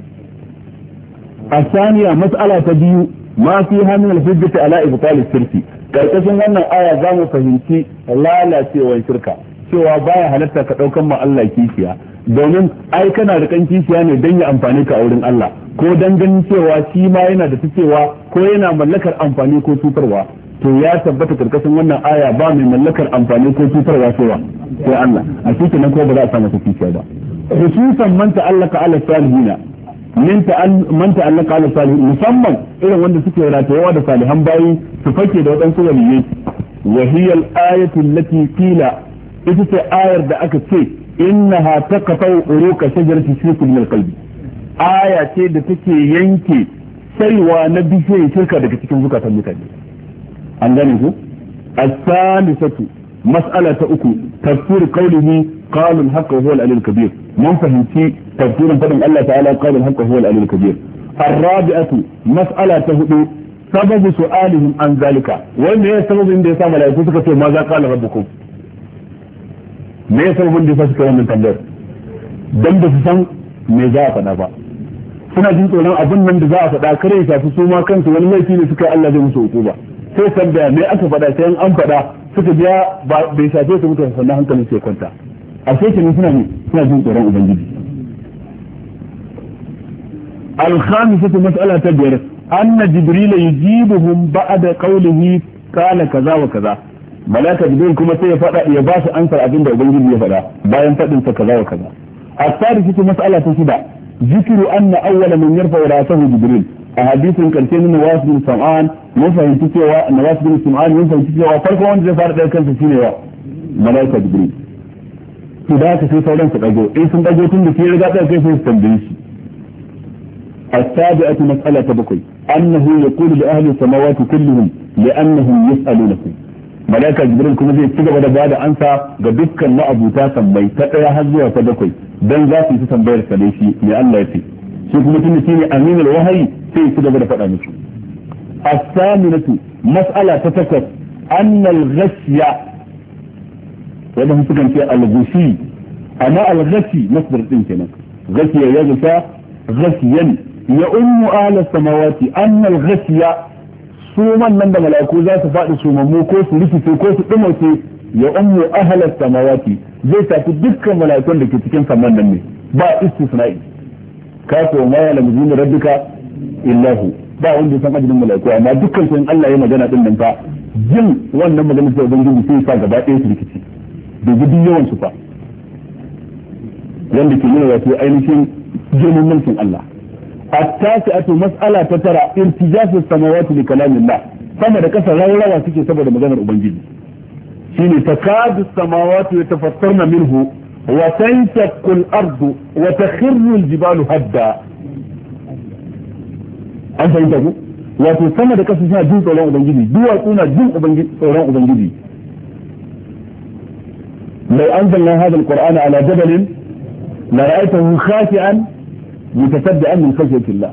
asaniya mas'ala ta biyu ma fi min al-hujjati ala ibtal al-shirki karkashin wannan aya zamu fahimci lalacewar shirka cewa baya halatta ka daukan ma Allah kishiya domin ai kana da kan kishiya ne dan ya amfani ka a wurin Allah ko dan ganin cewa shi ma yana da cewa ko yana mallakar amfani ko cutarwa to ya tabbata karkashin wannan aya ba mai mallakar amfani ko cutarwa cewa sai Allah a cikin nan ko ba za a samu kishiya ba khususan man ta'allaka ala salihina min man ta'allaka ala salihin musamman irin wanda suke ratayewa da salihan bayi su fake da wadansu waliyai wa hiya al-ayatu allati qila ita ce ayar da aka ce innaha taqta'u uruka shajarati shirki min al-qalbi aya ce da take yanke saiwa na bishiyar shirka daga cikin zukatan mutane an gane ku as-salisatu mas'ala ta uku tafsir qawlihi qala al-haqq huwa al-aliyyul kabir mun fahimci tafsirin fadin Allah ta'ala qala al-haqq huwa al-aliyyul kabir ar-rabi'atu mas'ala ta hudu sababu su'alihim an zalika wanda ya sababin da yasa malaiku suka ce ma za qala rabbukum me ya sababin da yasa suka wannan tambayar dan da su san me za a faɗa ba suna jin tsoron abin nan da za a faɗa kare ya shafi su ma kansu wani laifi ne suka Allah zai musu hukuma sai tambaya me aka faɗa sai an faɗa suka biya bai shafe su mutu sannan hankalin sai kwanta a sai kenan suna ne suna jin tsoron ubangiji al-khamisatu mas'ala ta biyar anna jibril yujibuhum ba'da qawlihi qala kaza wa kaza malaka jibril kuma sai ya faɗa ya ba su ansar abin da ubangiji ya faɗa bayan faɗin sa kaza wa kaza as-sadisatu mas'ala ta shida ذكر أن أول من يرفع رأسه جبريل أحاديث كالتين من نواس بن سمعان مفهم تسوى نواس بن سمعان مفهم تسوى فرقوا عند زفار ذلك كان تسيني ملائكة جبريل فذاك في سولان سقاجو إيه سنقاجو تنبي في رقاطة كيف يستنبيش السابعة مسألة بقي أنه يقول لأهل السماوات كلهم لأنهم يسألونكم ملائكة جبريل كما زي تجب da bada ansa ga dukkan ma'abuta sammai ta daya har zuwa ta bakwai dan za su yi tambayar sa dai shi me Allah ya ce shi kuma tunda shine aminul wahayi sai su gaba da faɗa musu as-saminatu mas'ala ta takwas anna al-ghasya wanda su kan ce al-ghushi amma al-ghashi masdar din kenan ghasya ya gasa ghasyan ya ummu ala samawati anna al-ghasya su nan da mala'iku za su faɗi su mamu ko su rikice ko su ɗumace ya ummu ahlas samawati zai tafi dukkan mala'ikun da ke cikin saman nan ne ba istisna'i ka ko ma ya lamu rabbika illahu ba wanda ya san adadin mala'iku amma dukkan su in Allah ya magana din nan fa jin wannan magana ta ubangiji sai sa gaba ɗaya su rikici da gudu yawan su fa wanda ke nuna wato ainihin girman mulkin Allah التاسعة مسألة ترى ارتجاف السماوات لكلام الله sama da kasa rawa suke saboda maganar ubangiji shine takadu samawati yatafattarna minhu wa tanshaqqu al-ardu wa takhirru al-jibalu hadda an fahimta ku wato sama da kasa suna jin tsoron ubangiji duwatsu na jin ubangiji tsoron ubangiji law anzalna hadha al-qur'ana ala jabalin la ra'aytahu khashi'an mutasaddian min khashyati Allah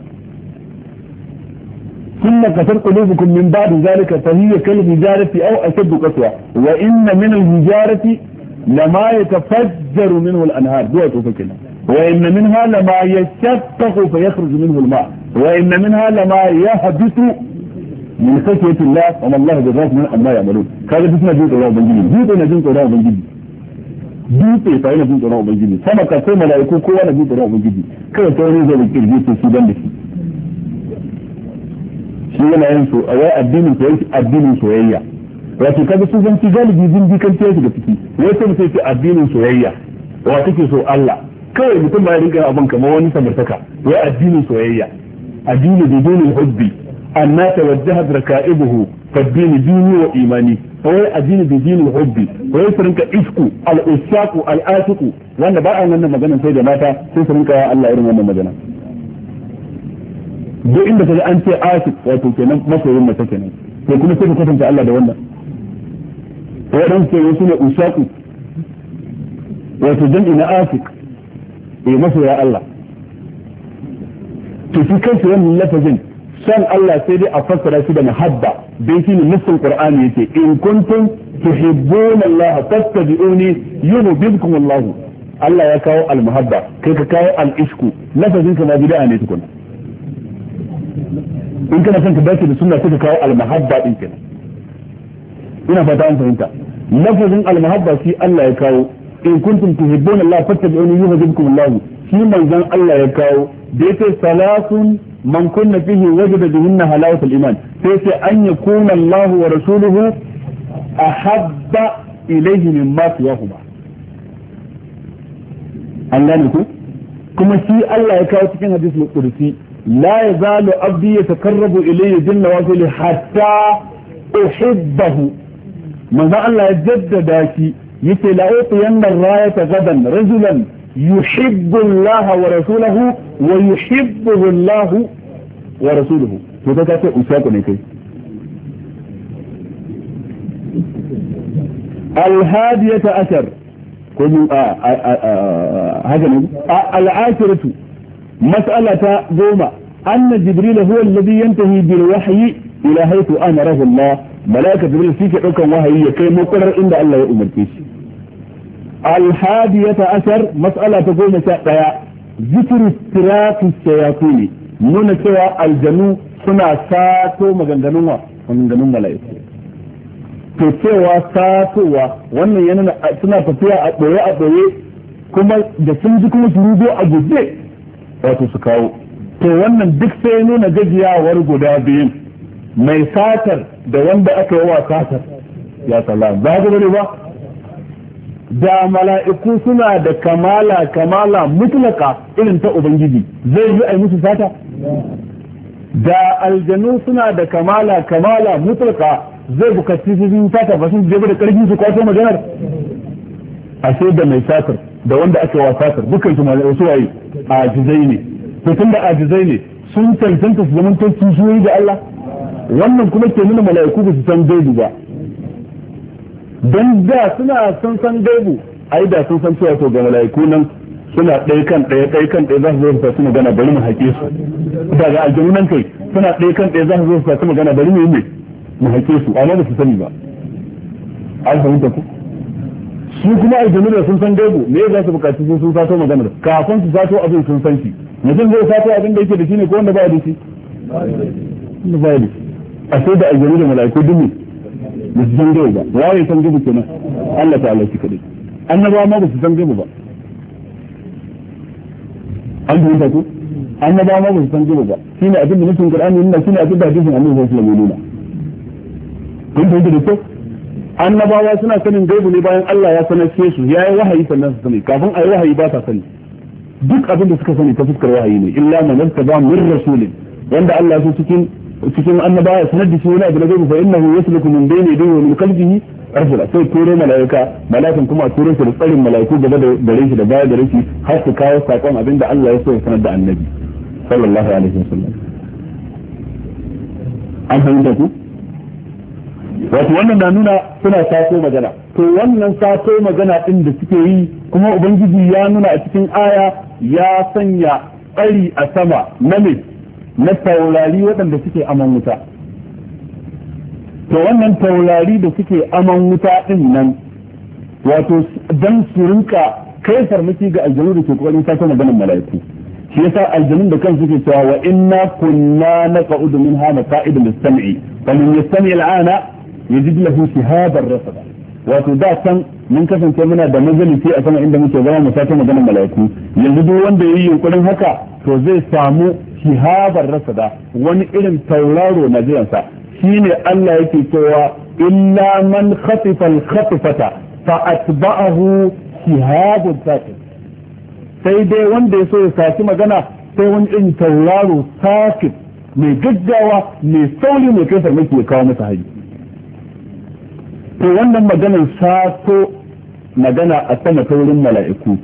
ثم قتل قلوبكم من بعد ذلك فهي كالحجارة أو أشد قسوة وإن من الحجارة لما يتفجر منه الأنهار دوت وفكنا وإن منها لما يشقق فيخرج منه الماء وإن منها لما يهبط من خشية الله وما الله بغافل عما يعملون هذا بسنا جوت الله بنجيني جوت أنا جوت الله بنجيني جوت فأنا جوت الله بنجيني سما كسر ملائكة كوانا جوت الله بنجيني كيف تقولي ذلك الجوت في السودان بسي shi yana yin so a wai addinin soyayya addinin soyayya wato kaga su zan ci galibi zin bi kan tayi da fiki wai sai sai addinin soyayya wa take so Allah kawai mutum ba ya rinka abin kamar wani samartaka wai addinin soyayya addini da dinin hubbi anna tawajjahat raka'ibuhu fad-din dini wa imani wai addini da dinin hubbi wai su rinka isku al-usaqu al-asiqu wanda ba a wannan magana sai da mata sai su rinka Allah irin wannan magana duk inda kaga an ce asik wato kenan masoyin mace kenan to kuma sai ka kwatanta Allah da wannan wadan ce wasu ne usaku wato jam'i na asik eh masoya Allah to shi kansa wannan lafazin san Allah sai dai a fassara shi da muhabba dai shi ne nassin Qur'ani yake in kuntum tuhibbuna Allah fattabi'uni yuhibbukum Allah Allah ya kawo al-muhabba kai ka kawo al-ishku lafazin ka na bid'a ne tukuna in kana son ka dace da sunna sai ka kawo al-mahabba din kenan ina fata an fahimta lafazin al-mahabba shi Allah ya kawo in kuntum tuhibbuna Allah fattabi'uni yuhibbukum Allah shi manzon Allah ya kawo da yace salasun man kunna fihi wajada bihinna halawat al-iman sai sai an yakuna Allah wa rasuluhu ahabba ilayhi mimma siwahuma an gane ku kuma shi Allah ya kawo cikin hadisul qudsi لا يزال عبدي يتقرب إلي جل وعلا حتى أحبه ماذا الله يجدد داكي يتي لأعطين الراية غدا رجلا يحب الله ورسوله ويحبه الله ورسوله فذا كاتي أساكني كي الهادية أشر هذا العاشرة مسألة قومة أن جبريل هو الذي ينتهي بالوحي إلى حيث أمره الله ملائكة جبريل فيك حكم وحي كي مقرر إن الله يؤمر فيه الحادية عشر مسألة تقول شاقيا ذكر استراك الشياطين من سوى الجنو سنة ساتو مغنغنوها مغنغنون ملائكة to cewa satowa wannan yana suna tafiya a ɓoye a ɓoye kuma da sun ji kuma su rugo a guje wato su kawo to wannan duk sai nuna gajiyawar guda biyun mai satar da wanda aka yi wa satar ya salam ba ga bane ba da mala'iku suna da kamala kamala mutlaka irin ta ubangiji zai yi ai musu sata da aljanu suna da kamala kamala mutlaka zai bukaci su sata ba sun je da karfin su kwato maganar ashe da mai satar da wanda aka wa satar dukkan su malai wasu waye ajizai ne to tunda ajizai ne sun tantance su zaman tantance su da Allah wannan kuma ke nuna malaiku ba su san gaibu ba dan da suna san san gaibu ai da sun san cewa to ga malaiku nan suna ɗaya kan ɗaya ɗaya kan ɗaya za su zo su fasu magana bari mu haƙe su daga aljanu nan kai suna ɗaya kan ɗaya za su zo su fasu magana bari mu yi ne mu haƙe su amma ba su sani ba an fahimta ku su kuma aljanu da sun san gaibu me za su bukaci sun sun sato maganar kafin su sato abin sun san shi mutum zai sato abin da yake da shi ne ko wanda ba da shi wanda ba da shi a sai da aljanu da mala'iku dumi ba su san gaibu ba waye san gaibu kenan Allah ta'ala shi kadai annabawa ma ba su san gaibu ba an fahimta ku annabawa ma ba su san gaba ba shine abin da nufin Qur'ani nuna shine abin da hadisin Annabi sallallahu alaihi wasallam nuna kun fahimta da kyau annabawa suna sanin gaibu ne bayan Allah ya sanar su ya yi wahayi sannan su sani kafin a yi wahayi ba sa sani duk abin da suka sani ta fuskar wahayi ne illa man irtada min rasulin wanda Allah ya so cikin cikin annabawa sanar da shi wani abu da gaibu fa innahu yasluku min bayni yadihi wa min qalbihi rasula sai turo malaika malaikan kuma a turo shi da tsarin malaiku gaba da gare shi da baya gare shi har su kawo sakon abin da Allah ya so ya sanar da annabi sallallahu alaihi wasallam an fahimta ku wato wannan na nuna suna sato magana to wannan sato magana din da suke yi kuma ubangiji ya nuna a cikin aya ya sanya tsari a sama na me na taurari waɗanda suke aman wuta to wannan taurari da suke aman wuta din nan wato dan su rinka kai farmaki ga aljanu da ke kokarin sato maganar mala'iku shi yasa aljanun da kansu suke cewa wa inna kunna naqa'udu minha maqa'id lis-sam'i faman yastami' al-ana yajid lahu shihaban rasada wato da can mun kasance muna da majalisi a sama inda muke zama mu sato maganar malaiku yanzu duk wanda yayi yunkurin haka to zai samu shihaban rasada wani irin tauraro na jiransa shine Allah yake cewa illa man khatifa al-khatfata fa atba'ahu shihabun sakit sai dai wanda ya so ya saci magana sai wani irin tauraro sakit mai gaggawa mai sauri mai kai farmaki ya kawo masa hari to wannan maganar sato magana a sama ta wurin mala'iku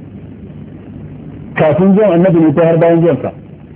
kafin zuwan annabi ne ta har bayan zuwansa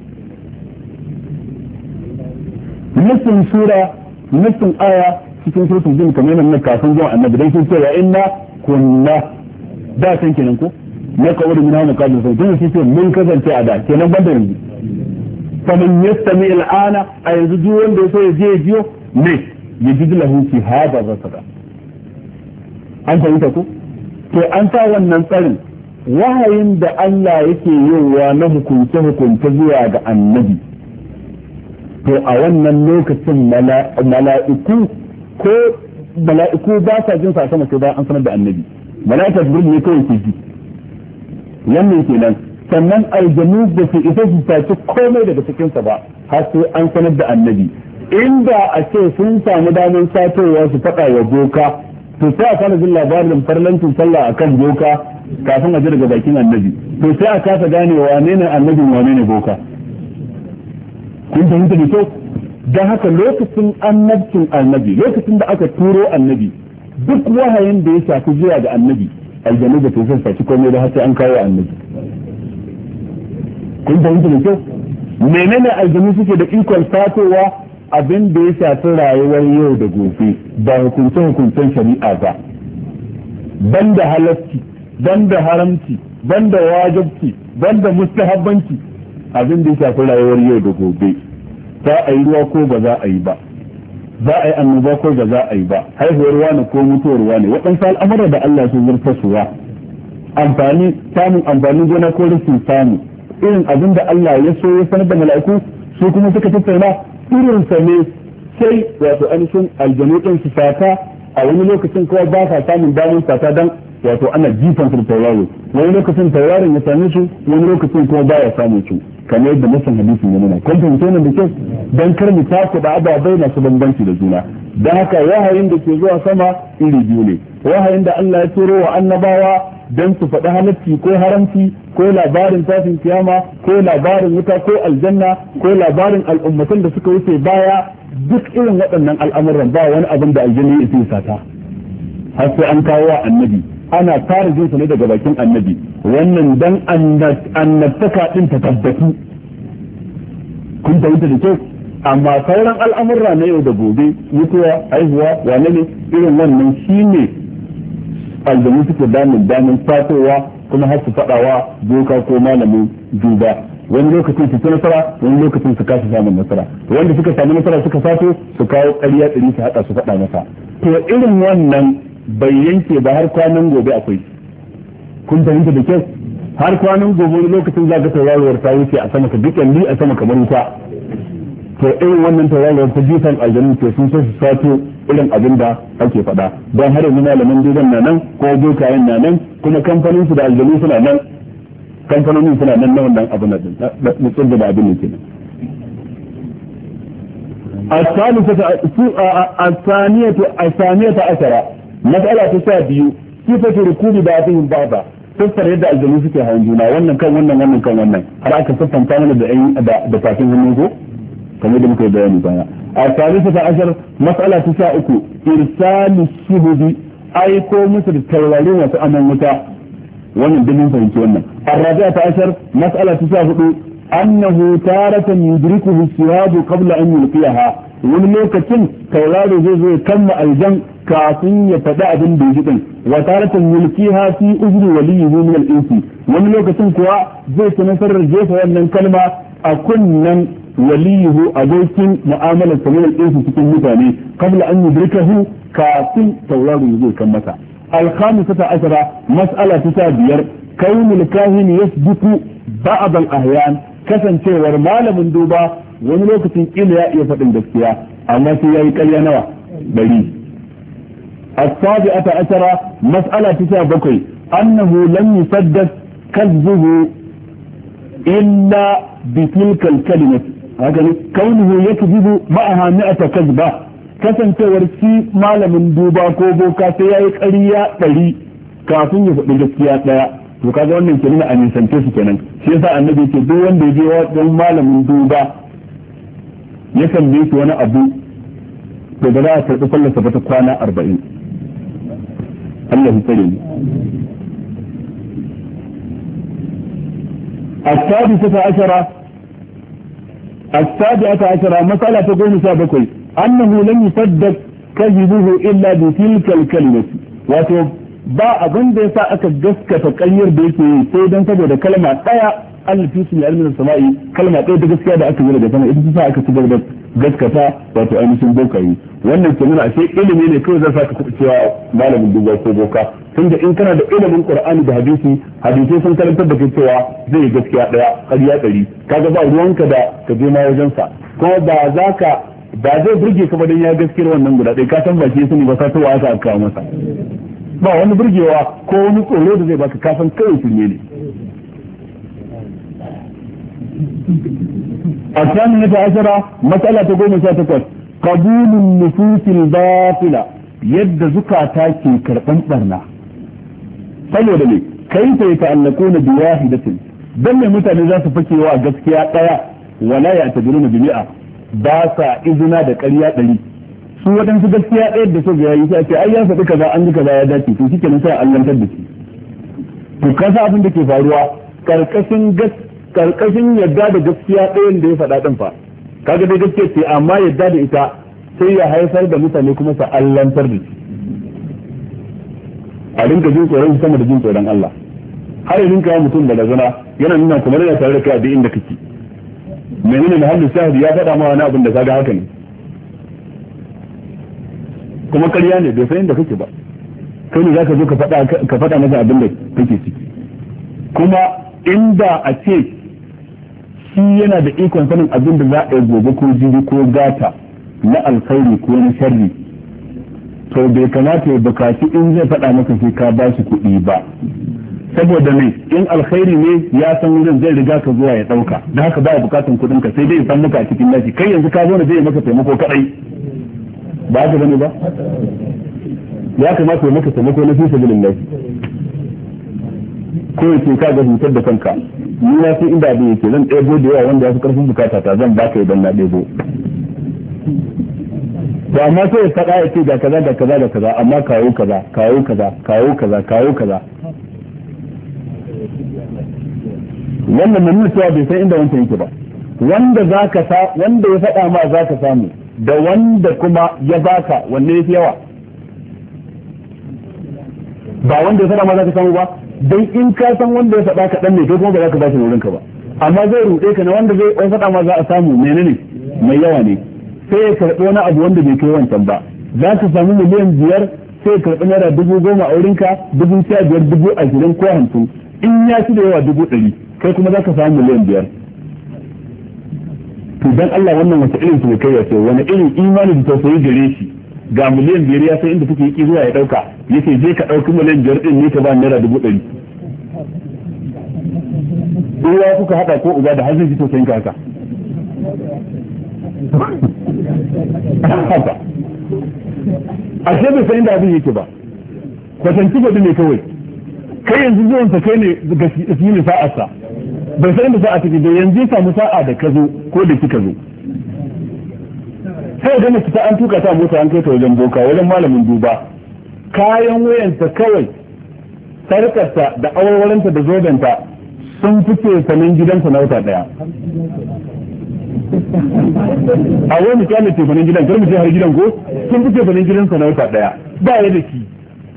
nufin sura nufin aya cikin surutun jin kamar yana kafin zuwan annabi don sun ce wa inna kunna da san kenan ko na kawo da mina mukaddin sai tun shi ce mun kasance a da kenan banda yanzu faman yastami al'ana a yanzu duk wanda ya so ya je ya jiyo ne ya ji lahu fi hada rasada an fahimta ko to an sa wannan tsarin wahayin da Allah yake yiwa na hukunce hukunce zuwa ga annabi to a wannan lokacin mala'iku ko mala'iku ba sa jin sa sama sai bayan an sanar da annabi mala'ika jibril ne kawai ke ji wannan kenan sannan aljanu da su isa su saci komai daga cikin sa ba har sai an sanar da annabi inda a ce sun samu damar satowa su faɗa wa boka to sai a kana jin labarin farlancin sallah akan boka kafin a ji daga bakin annabi to sai a kasa gane wane ne annabin wane ne boka kun fahimta da kyau don haka lokacin annabcin annabi lokacin da aka turo annabi duk wahayin da ya shafi zuwa ga annabi aljanu da tsohon saci komai da haka an kawo annabi kun fahimta da kyau menene aljanu suke da ikon satowa abin da ya shafi rayuwar yau da gobe ba hukunce hukuncen shari'a ba banda halacci banda haramci banda wajibci banda mustahabbanci abin da ya shafi rayuwar yau da gobe za a yi ruwa ko ba za a yi ba za a yi annoba ko ba za a yi ba haihuwar wani ko mutuwar wani waɗansu al'amura da Allah sun zurfasuwa amfani samun amfanin gona ko rashin samu irin abin da Allah ya so ya sanar da mala'iku su kuma suka tattauna irin sa ne sai wato ainihin aljanu din su fata a wani lokacin kuma ba sa samun damar fata dan wato ana jifan su tauraro wani lokacin tauraron ya same su wani lokacin kuma ba ya samu su kamar yadda nasan hadisin ya nuna kun fahimta wannan da kyau dan kar mu taku da ababai masu bambanci da juna dan haka wahayin da ke zuwa sama iri biyu ne wahayin da Allah ya turo wa annabawa dan su faɗi halacci ko haramci ko labarin tashin kiyama ko labarin wuta ko aljanna ko labarin al'ummatan da suka wuce baya duk irin waɗannan al'amuran ba wani abin da aljanna ya isa sata har sai an kawo wa annabi ana fara jinsa ne daga bakin annabi wannan dan annabtaka din ta tabbatu kun fahimta da kyau amma sauran al'amurra na yau da gobe mutuwa haihuwa wane ne irin wannan shine aljanu suke damin damin fatowa kuma har su faɗawa doka ko malamin duba wani lokacin su ci nasara wani lokacin su kasa samun nasara wanda suka samu nasara suka fato su kawo ƙarya ɗari su haɗa su faɗa masa to irin wannan bai yanke ba har kwanan gobe akwai kun fahimta da kyau har kwanan gobe wani lokacin za ka tauraruwar ta wuce a sama ka duk ni a sama kamar wuta to irin wannan tauraruwar ta jifan aljanu to sun so su sato irin abin da ake faɗa don har yanzu malaman duban na nan ko dokayen na nan kuma kamfanin su da aljanu suna nan kamfanonin suna nan na wannan abin da mutum da abin ne kenan الثالثة الثانية الثانية عشرة مسألة تسابيو كيف ركوب بعضهم بعضا تفسر يد الجنوس في هونجونا wannan kan wannan wannan kan wannan har aka sassanta mana da ai da fatin hannu ko kamar da muka bayani baya الثالثة عشر مسألة تساؤكو إرسال الشهود أي كو مصر التوالي وسأنا المتاع wannan da mun fahimci wannan الرابعة عشر مسألة تساؤكو أنه تارة يدركه الشهاد قبل أن يلقيها wani lokacin tauraro zai zo kamma aljan kafin ya faɗi abin da yake din wa taratan yulqiha fi ujri waliyhi min al-insi wani lokacin kuwa zai ta nasarar jefa wannan kalma a kunnan waliyhu abokin mu'amalar sa min al-insi cikin mutane qabla an yudrikahu kafin tauraro zai kan masa al-khamisata ashara mas'ala ta biyar kaunul kahin yasbutu ba'd al-ahyan kasancewar malamin duba wani lokacin kila ya iya faɗin gaskiya amma sai yayi ƙarya nawa bari as-sabi'ata ashara mas'ala ta bakwai annahu lam yusaddaq kadhuhu illa bi tilka al-kalimah haka ne kaunuhu yakذب ma'aha mi'ata kadhba kasancewar shi malamin duba ko boka sai yayi ƙarya ɗari kafin ya faɗi gaskiya ɗaya to kaga wannan ke nuna a nisance su kenan shi yasa annabi ce duk wanda ya je wajen malamin duba ya tambaye shi wani abu to da za a karɓi sallarsa ba ta kwana arba'in Allah ya tsare ni السادسة عشرة السابعة عشرة مسألة تقول سابقا أنه لم يصدق كذبه إلا بتلك الكلمة وتو ba abin da yasa aka gaskata ƙaryar da yake sai dan saboda kalma daya alfi su ilmin sama'i kalma daya da gaskiya da aka yi daga sama ita sa aka ci gaba da gaskata wato ainihin bokayi wannan ke nuna ashe ilimi ne kawai zai saka kuɗi cewa malamin duba ko boka tunda in kana da ilimin qur'ani da hadisi hadisi sun karantar da kai cewa zai yi gaskiya daya ƙarya ɗari kaga ba ruwanka da ka je ma wajen sa kuma ba za ka ba zai burge ka ba dan ya gaskiyar wannan guda ɗaya ka san ba shi sani ba sa ta wa aka kawo masa ba wani burgewa ko wani tsoro da zai baka kafin kawai shirme ne a sanin ta ashara matsala ta goma sha takwas qabulun nufusil batila yadda zukata ke karban barna saboda ne kai sai ta annakuna bi wahidatin dan ne mutane za su fakewa gaskiya daya wala ya tajruna bi mi'a ba sa izina da ƙarya ɗari su waɗansu gaskiya ɗaya da so ya yi sai ce ai ya faɗi kaza an ji kaza ya dace to shike nan sai a allantar da shi to kasa abin da ke faruwa karkashin gas karkashin yadda da gaskiya ɗayan da ya faɗa ɗin fa kaga dai gaskiya ce amma yadda da ita sai ya haifar da mutane kuma su allantar da shi a rinka jin tsoron sama da jin tsoron Allah har yin kawo mutum da lazana yana nuna kamar yana tare da kai a duk inda kake menene mahallin shahidi ya faɗa ma wani abin da kaga haka ne kuma ƙarya ne bai san inda kake ba kai ne zaka zo ka faɗa ka faɗa masa abin da kake ciki kuma inda a ce shi yana da ikon sanin abin da za a yi gobe ko jibi ko gata na alkhairi ko na sharri to bai kamata ya bukaci in zai faɗa maka sai ka ba shi kuɗi ba saboda ne in alkhairi ne ya san wurin zai riga ka zuwa ya ɗauka da haka ba bukatun kuɗin ka sai dai san maka a cikin nashi kai yanzu ka zo da zai maka taimako kaɗai ba haka bane ba ya kamata ya maka taimako na fi sabilillah ko yace ka ga hutar da kanka ni na sai inda abin yake zan ɗebo da yawa wanda ya fi ƙarfin bukata ta zan baka idan na ɗebo to amma sai ya faɗa ya ce ga kaza da kaza da kaza amma kawo kaza kawo kaza kawo kaza kawo kaza wannan mun nuna cewa bai san inda wancan yake ba wanda zaka sa wanda ya faɗa ma zaka samu da wanda kuma ya baka wanne yafi yawa ba wanda ya faɗa ma zaka samu ba dan in ka san wanda ya faɗa ka dan ne kai kuma ba za ka ba shi wurin ka ba amma zai ruɗe ka na wanda zai faɗa ma za a samu menene mai yawa ne sai ya karɓi wani abu wanda bai kai wancan ba za ka samu miliyan biyar sai ya karɓi naira dubu goma a wurinka dubu sha biyar dubu ashirin ko hamsin in ya ci da yawa dubu ɗari kai kuma za ka samu miliyan biyar to dan Allah wannan wata irin su kai ya ce wani irin imani da tausayi gare shi ga miliyan biyar ya sai inda take yi zuwa ya dauka yace je ka dauki miliyan biyar din ne ka ba naira dubu ɗari uwa kuka hada ko uba da har zai ji to sai ka haka haka ashe bai san inda abin yake ba kwatanci ba ne kawai kai yanzu zuwan sa kai ne ga shi ne sa'arsa bai san inda sa'a take da yanzu ya samu sa'a da ka zo ko da kika zo sai da mace ta an tuka ta mota an kai ta wajen boka wajen malamin duba kayan wayanta kawai sarkarta da awarwaranta da zobenta sun fice sanin gidansa na wata daya a wani kyale ce sanin gidan kar mu ce har gidan ko sun fice sanin gidansa na wata daya ba ya da shi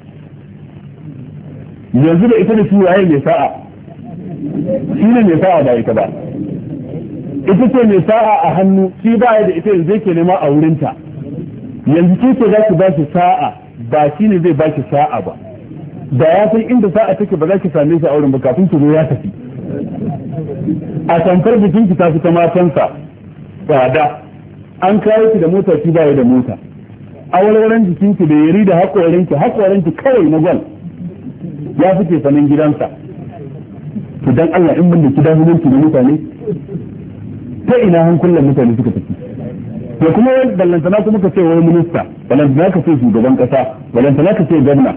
yanzu da ita da shi waye mai sa'a shi ne mai sa'a ba ita ba ita ce mai sa'a a hannu shi ba ya da ita yanzu yake nema a wurinta yanzu ke ce za ki ba shi sa'a ba shi ne zai ba ki sa'a ba da ya san inda sa'a take ba za ki same shi a wurin ba kafin ki zo ya tafi a tamkar bikin ki ta fita matansa tsada an kawo ki da mota ki ba ya da mota awarwaran jikin ki da yari da hakorin ki hakorin ki kawai na gwal ya fice sanin gidansa to dan Allah in mun da ki dahumanci da mutane ta ina hankulan mutane suka tafi to kuma wani ballantana kuma ka ce wani minista ballantana ka ce shugaban kasa ballantana ka ce gwamna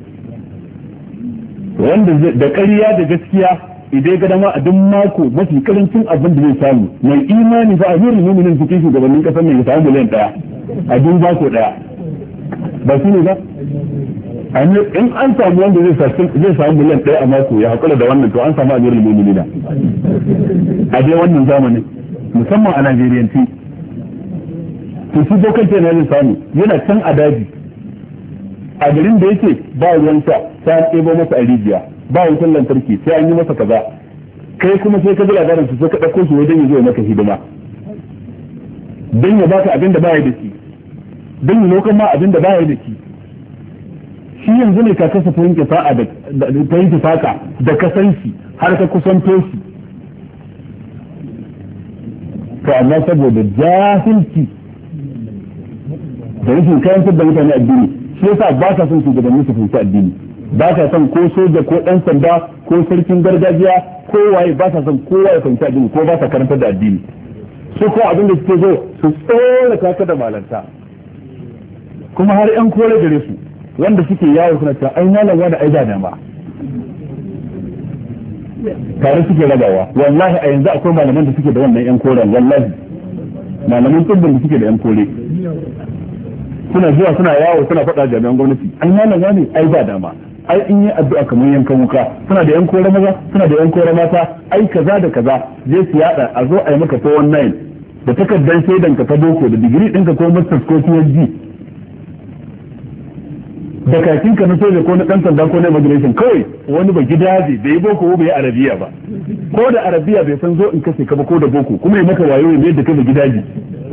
wanda da ƙarya da gaskiya idan ga dama a duk mako mafi karancin abin da zai samu mai imani fa amirul mu'minin cikin shugabannin kasar ne ya samu miliyan daya a duk mako daya ba shi ne ba in an samu wanda zai samu miliyan daya a mako ya hakura da wannan to an samu amirul mu'minin a dai wannan zamanin musamman a Najeriyanci to shi dokan ce na zai samu yana can a daji a garin da yake ba ruwan sha sai an ɗebo masa a rijiya ba wutar lantarki sai an yi masa kaza kai kuma sai ka ji labarin su sai ka ɗauko shi wajen ya zo maka hidima don ya baka abin da baya da shi don ya lokan ma abin da baya da shi shi yanzu ne ka kasa ta yanke sa'a da ta yanke saka da ka san shi har ka kusanto shi to amma saboda jahilci da rashin kayantar da mutane addini shi yasa ba ka son shugabanni su fahimci addini ba ka son ko soja ko dan sanda ko sarkin gargajiya ko waye ba ka son kowa ya fahimci addini ko ba ka karantar da addini su ko abin da suke zo su tsora kaka da malanta kuma har yan kore gare su wanda suke yawo suna cewa ai malam wani ai da dama tare suke rabawa wallahi a yanzu akwai malaman da suke da wannan yan koren wallahi malaman tubbin da suke da yan kore suna zuwa suna yawo suna faɗa jami'an gwamnati ai malam wani ai ba dama ai in yi addu'a kamar yankan wuka suna da yan kore maza suna da yan kore mata ai kaza da kaza je su yada a zo a yi maka four one nine da takardar shaidan ka ta boko da digiri ɗinka ko masters ko P H D da kakin ka na soja ko na ɗan sanda ko na immigration kawai wani ba gidaje bai boko ko bai arabiya ba ko da arabiya bai san zo in kashe ka ba ko da boko kuma ya maka wayo ne da kai da gidaje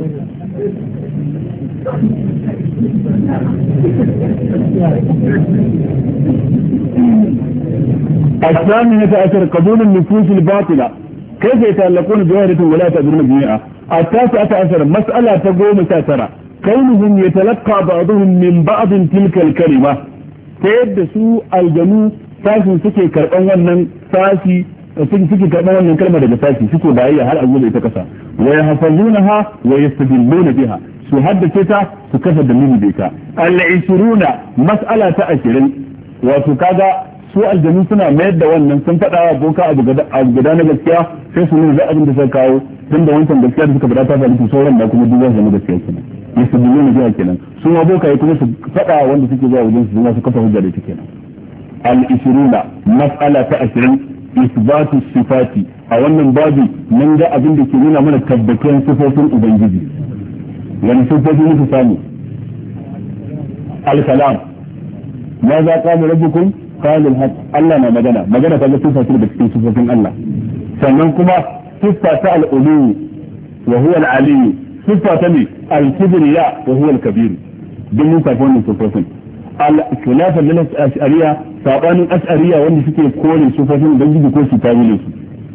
الثامنة عشر قبول النفوس الباطلة كيف يتعلقون بوحدة ولا تدرون جميعا. التاسعة عشر مسألة تقوم ساترة كونهم يتلقى بعضهم من بعض تلك الكلمة تيبسوا الجنو ساسي سكي كرقان ونن ساسي سكي كرقان ونن كلمة دقى ساسي سكي باية هل أقول إتكسا ويحفظونها ويستدلون بها su haddace ta su kafa dalili da ita al-ishiruna mas'ala ta ashirin wato kaga su aljanu suna mayar da wannan sun faɗa wa boka abu guda na gaskiya sai su nuna abin da suka kawo tun da wancan gaskiya da suka faɗa ta faɗi sauran da kuma duk zama gaskiya kenan ya su dubo na jiya kenan su ma boka kuma su faɗa wanda suke zuwa wajen su su kafa hujja da ita kenan al-ishiruna mas'ala ta ashirin isbatu sifati a wannan babu mun ga abin da ke nuna mana tabbatuwan sifofin ubangiji wani sifofi muku samu al-kalam ma za qala rabbukum qala al-haq Allah na magana magana ta ga sifa ce da cikin sifofin Allah sannan kuma sifa ta al-ulu wa huwa al-ali sifa ta ne al-kibriya wa huwa al-kabir duk mun tafi wannan sifofin al-khilafa lil ash'ariyya sabanin ash'ariyya wanda suke kore sifofin ubangiji ko su tawile su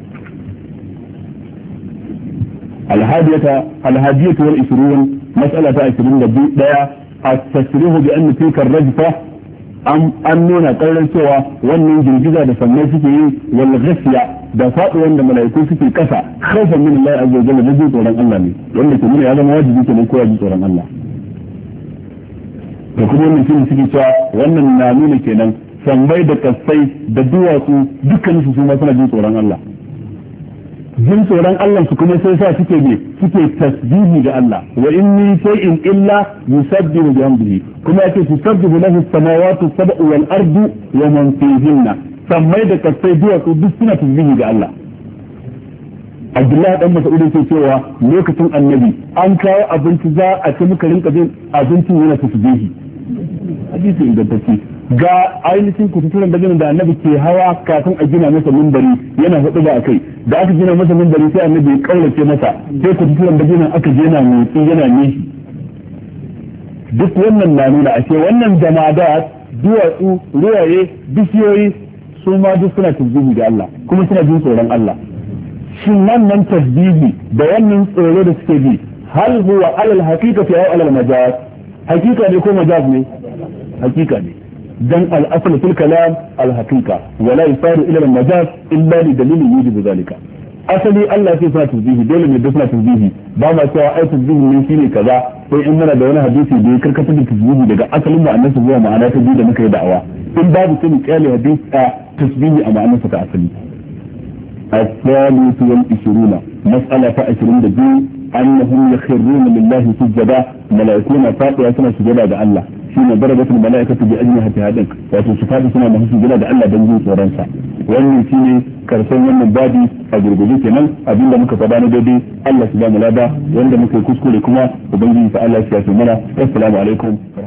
الهادية الهادية والعشرون مسألة عشرين دقيقة التشريح بأن تلك الرجفة أم أننا قرر سوى وأن جنجزة دفنة فيه والغسية da faduwan da malaiku suke kasa khawfan min Allah azza wa jalla da jin tsoron Allah ne wanda ke nuna ya zama wajibi kenan kowa ji tsoron Allah da kuma wannan shine suke cewa wannan na nuna kenan sammai da kasai da duwatsu dukkan su ma suna jin tsoron Allah jin tsoron Allah su kuma sai sa suke ne suke tasbihi ga Allah wa in min shay'in illa yusabbihu bihamdihi kuma yake tusabbihu lahu as-samawati as-sab'u wal ardu wa man fihinna sammai da kasai duwatsu duk suna tasbihi ga Allah Abdullahi dan Mas'ud yake cewa lokacin annabi an kawo abinci za a ci muka rinka jin abincin yana tasbihi hadisi ingantacce ga ainihin kututuran da da annabi ke hawa kafin a gina masa mimbari yana hudu ba akai da aka gina masa mimbari sai annabi ya kaurace masa sai kututuran da gina aka je na motsi yana nishi duk wannan na nuna ashe wannan jama'a duwatsu ruwaye bishiyoyi su ma duk suna tasbihi ga Allah kuma suna jin tsoron Allah shin wannan tasbihi da wannan tsoro da suke bi hal huwa alal haqiqati aw alal majaz hakika ne ko majaz ne hakika ne dan al-asl fil kalam al-haqiqa wa la yusaru ila al-majaz illa li dalilin yujibu zalika asali Allah sai sa tasbihi dole ne da suna tasbihi ba ma cewa ai tasbihi ne shine kaza sai in muna da wani hadisi da ya karkata da tasbihi daga asalin ma'anarsa zuwa ma'ana ta biyu da muka yi da'awa in babu sai mu kyale hadisi a tasbihi a ma'anarsa ta asali الثالث والعشرون مسألة عشرين دجو أنهم يخرون لله سجدا ملائكون فاطئة سنة سجدا دا الله شين ضربت الملائكة بأجنحة هذا وتصفات سنة ما سجدا دا الله بنجو ورنسا wannan shine karshen wannan babi a gurguje kenan abinda muka faɗa na daidai Allah subhanahu wa ta'ala wanda muka kuskure kuma ubangiji ta Allah ya shafe mana assalamu alaikum